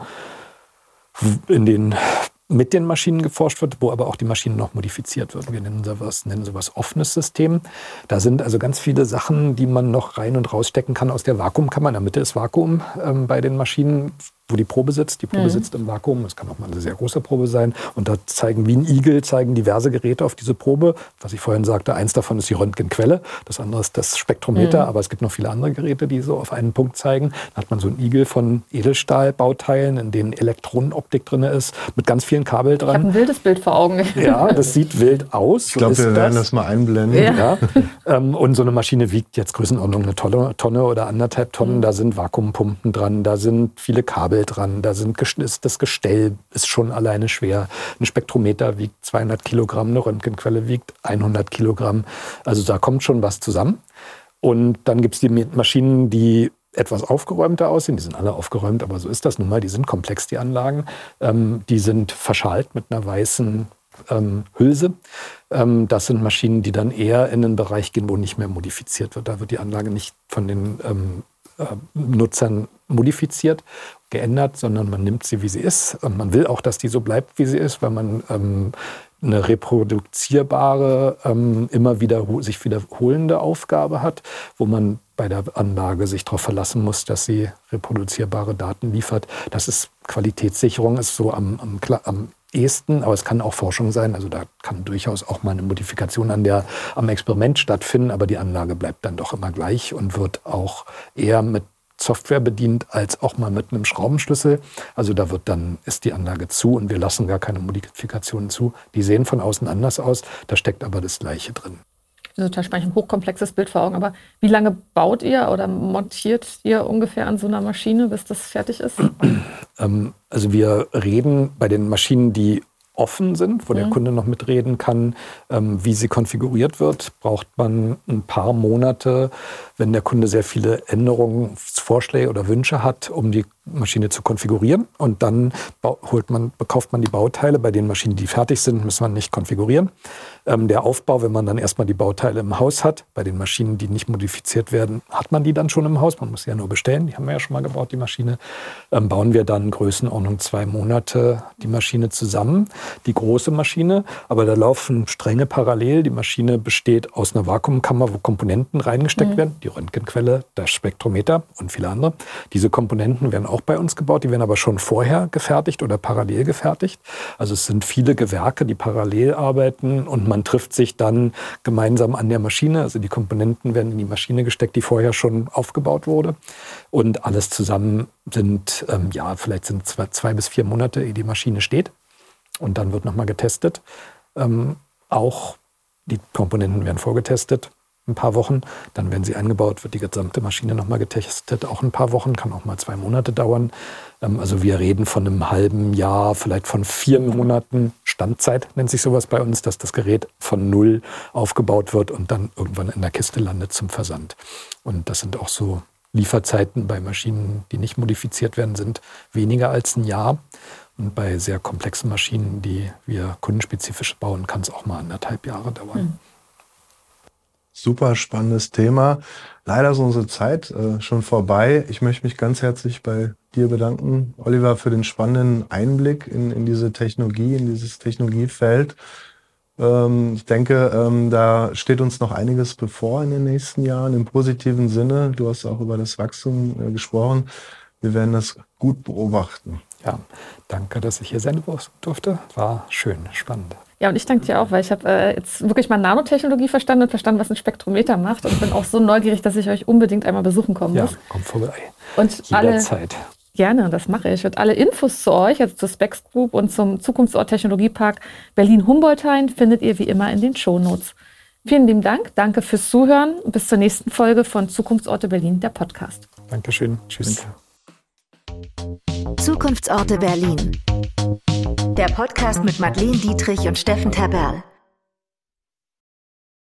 in denen mit den Maschinen geforscht wird, wo aber auch die Maschinen noch modifiziert werden. Wir nennen sowas, nennen sowas offenes System. Da sind also ganz viele Sachen, die man noch rein und rausstecken kann aus der Vakuumkammer. In der Mitte ist Vakuum ähm, bei den Maschinen, wo die Probe sitzt. Die Probe mhm. sitzt im Vakuum. Das kann auch mal eine sehr große Probe sein. Und da zeigen wie ein Igel, zeigen diverse Geräte auf diese Probe. Was ich vorhin sagte, eins davon ist die Röntgenquelle, das andere ist das Spektrometer. Mhm. Aber es gibt noch viele andere Geräte, die so auf einen Punkt zeigen. Da hat man so einen Igel von Edelstahlbauteilen, in denen Elektronenoptik drin ist, mit ganz vielen Kabel dran. Ich habe ein wildes Bild vor Augen. Ja, das sieht wild aus. Ich glaube, wir das. werden das mal einblenden. Ja. Ja. Und so eine Maschine wiegt jetzt Größenordnung eine Tonne, Tonne oder anderthalb Tonnen. Mhm. Da sind Vakuumpumpen dran, da sind viele Kabel dran, da sind das Gestell ist schon alleine schwer. Ein Spektrometer wiegt zweihundert Kilogramm, eine Röntgenquelle wiegt hundert Kilogramm. Also da kommt schon was zusammen. Und dann gibt es die Maschinen, die etwas aufgeräumter aussehen. Die sind alle aufgeräumt, aber so ist das nun mal. Die sind komplex, die Anlagen. Ähm, die sind verschalt mit einer weißen ähm, Hülse. Ähm, das sind Maschinen, die dann eher in einen Bereich gehen, wo nicht mehr modifiziert wird. Da wird die Anlage nicht von den ähm, äh, Nutzern modifiziert, geändert, sondern man nimmt sie, wie sie ist. Und man will auch, dass die so bleibt, wie sie ist, weil man ähm, eine reproduzierbare, ähm, immer wieder sich wiederholende Aufgabe hat, wo man bei der Anlage sich darauf verlassen muss, dass sie reproduzierbare Daten liefert. Das ist Qualitätssicherung, ist so am, am, am ehesten, aber es kann auch Forschung sein. Also da kann durchaus auch mal eine Modifikation an der, am Experiment stattfinden, aber die Anlage bleibt dann doch immer gleich und wird auch eher mit Software bedient, als auch mal mit einem Schraubenschlüssel. Also da wird dann, ist die Anlage zu und wir lassen gar keine Modifikationen zu. Die sehen von außen anders aus, da steckt aber das Gleiche drin. Das ist total spannend, ein hochkomplexes Bild vor Augen. Aber wie lange baut ihr oder montiert ihr ungefähr an so einer Maschine, bis das fertig ist? Ähm, also wir reden bei den Maschinen, die offen sind, wo mhm. der Kunde noch mitreden kann, ähm, wie sie konfiguriert wird, braucht man ein paar Monate, wenn der Kunde sehr viele Änderungsvorschläge oder Wünsche hat, um die Maschine zu konfigurieren. Und dann holt man, kauft man die Bauteile. Bei den Maschinen, die fertig sind, muss man nicht konfigurieren. Ähm, der Aufbau, wenn man dann erstmal die Bauteile im Haus hat, bei den Maschinen, die nicht modifiziert werden, hat man die dann schon im Haus. Man muss sie ja nur bestellen. Die haben wir ja schon mal gebaut, die Maschine. Ähm, bauen wir dann Größenordnung zwei Monate die Maschine zusammen. Die große Maschine, aber da laufen Stränge parallel. Die Maschine besteht aus einer Vakuumkammer, wo Komponenten reingesteckt mhm. werden. Die Röntgenquelle, das Spektrometer und viele andere. Diese Komponenten werden auch bei uns gebaut. Die werden aber schon vorher gefertigt oder parallel gefertigt. Also es sind viele Gewerke, die parallel arbeiten und man trifft sich dann gemeinsam an der Maschine. Also die Komponenten werden in die Maschine gesteckt, die vorher schon aufgebaut wurde. Und alles zusammen sind, ähm, ja, vielleicht sind zwei, zwei bis vier Monate, ehe die Maschine steht. Und dann wird nochmal getestet. Ähm, auch die Komponenten werden vorgetestet, ein paar Wochen. Dann, wenn sie eingebaut wird, die gesamte Maschine nochmal getestet, auch ein paar Wochen, kann auch mal zwei Monate dauern. Ähm, also wir reden von einem halben Jahr, vielleicht von vier Monaten Standzeit, nennt sich sowas bei uns, dass das Gerät von null aufgebaut wird und dann irgendwann in der Kiste landet zum Versand. Und das sind auch so Lieferzeiten bei Maschinen, die nicht modifiziert werden, sind weniger als ein Jahr. Und bei sehr komplexen Maschinen, die wir kundenspezifisch bauen, kann es auch mal anderthalb Jahre dauern. Mhm. Super spannendes Thema. Leider ist unsere Zeit äh, schon vorbei. Ich möchte mich ganz herzlich bei dir bedanken, Oliver, für den spannenden Einblick in, in diese Technologie, in dieses Technologiefeld. Ähm, ich denke, ähm, da steht uns noch einiges bevor in den nächsten Jahren im positiven Sinne. Du hast auch über das Wachstum äh, gesprochen. Wir werden das gut beobachten. Ja, danke, dass ich hier sein durfte. War schön, spannend. Ja, und ich danke dir auch, weil ich habe äh, jetzt wirklich mal Nanotechnologie verstanden und verstanden, was ein Spektrometer macht. Und bin auch so neugierig, dass ich euch unbedingt einmal besuchen kommen muss. Ja, kommt vorbei. Und jederzeit. Alle, gerne, das mache ich. Und alle Infos zu euch, also zur Spex Group und zum Zukunftsort Technologiepark Berlin-Humboldthain, findet ihr wie immer in den Shownotes. Vielen lieben Dank, danke fürs Zuhören und bis zur nächsten Folge von Zukunftsorte Berlin, der Podcast. Dankeschön, tschüss. Danke. Zukunftsorte Berlin. Der Podcast mit Madeleine Dietrich und Steffen Terberl.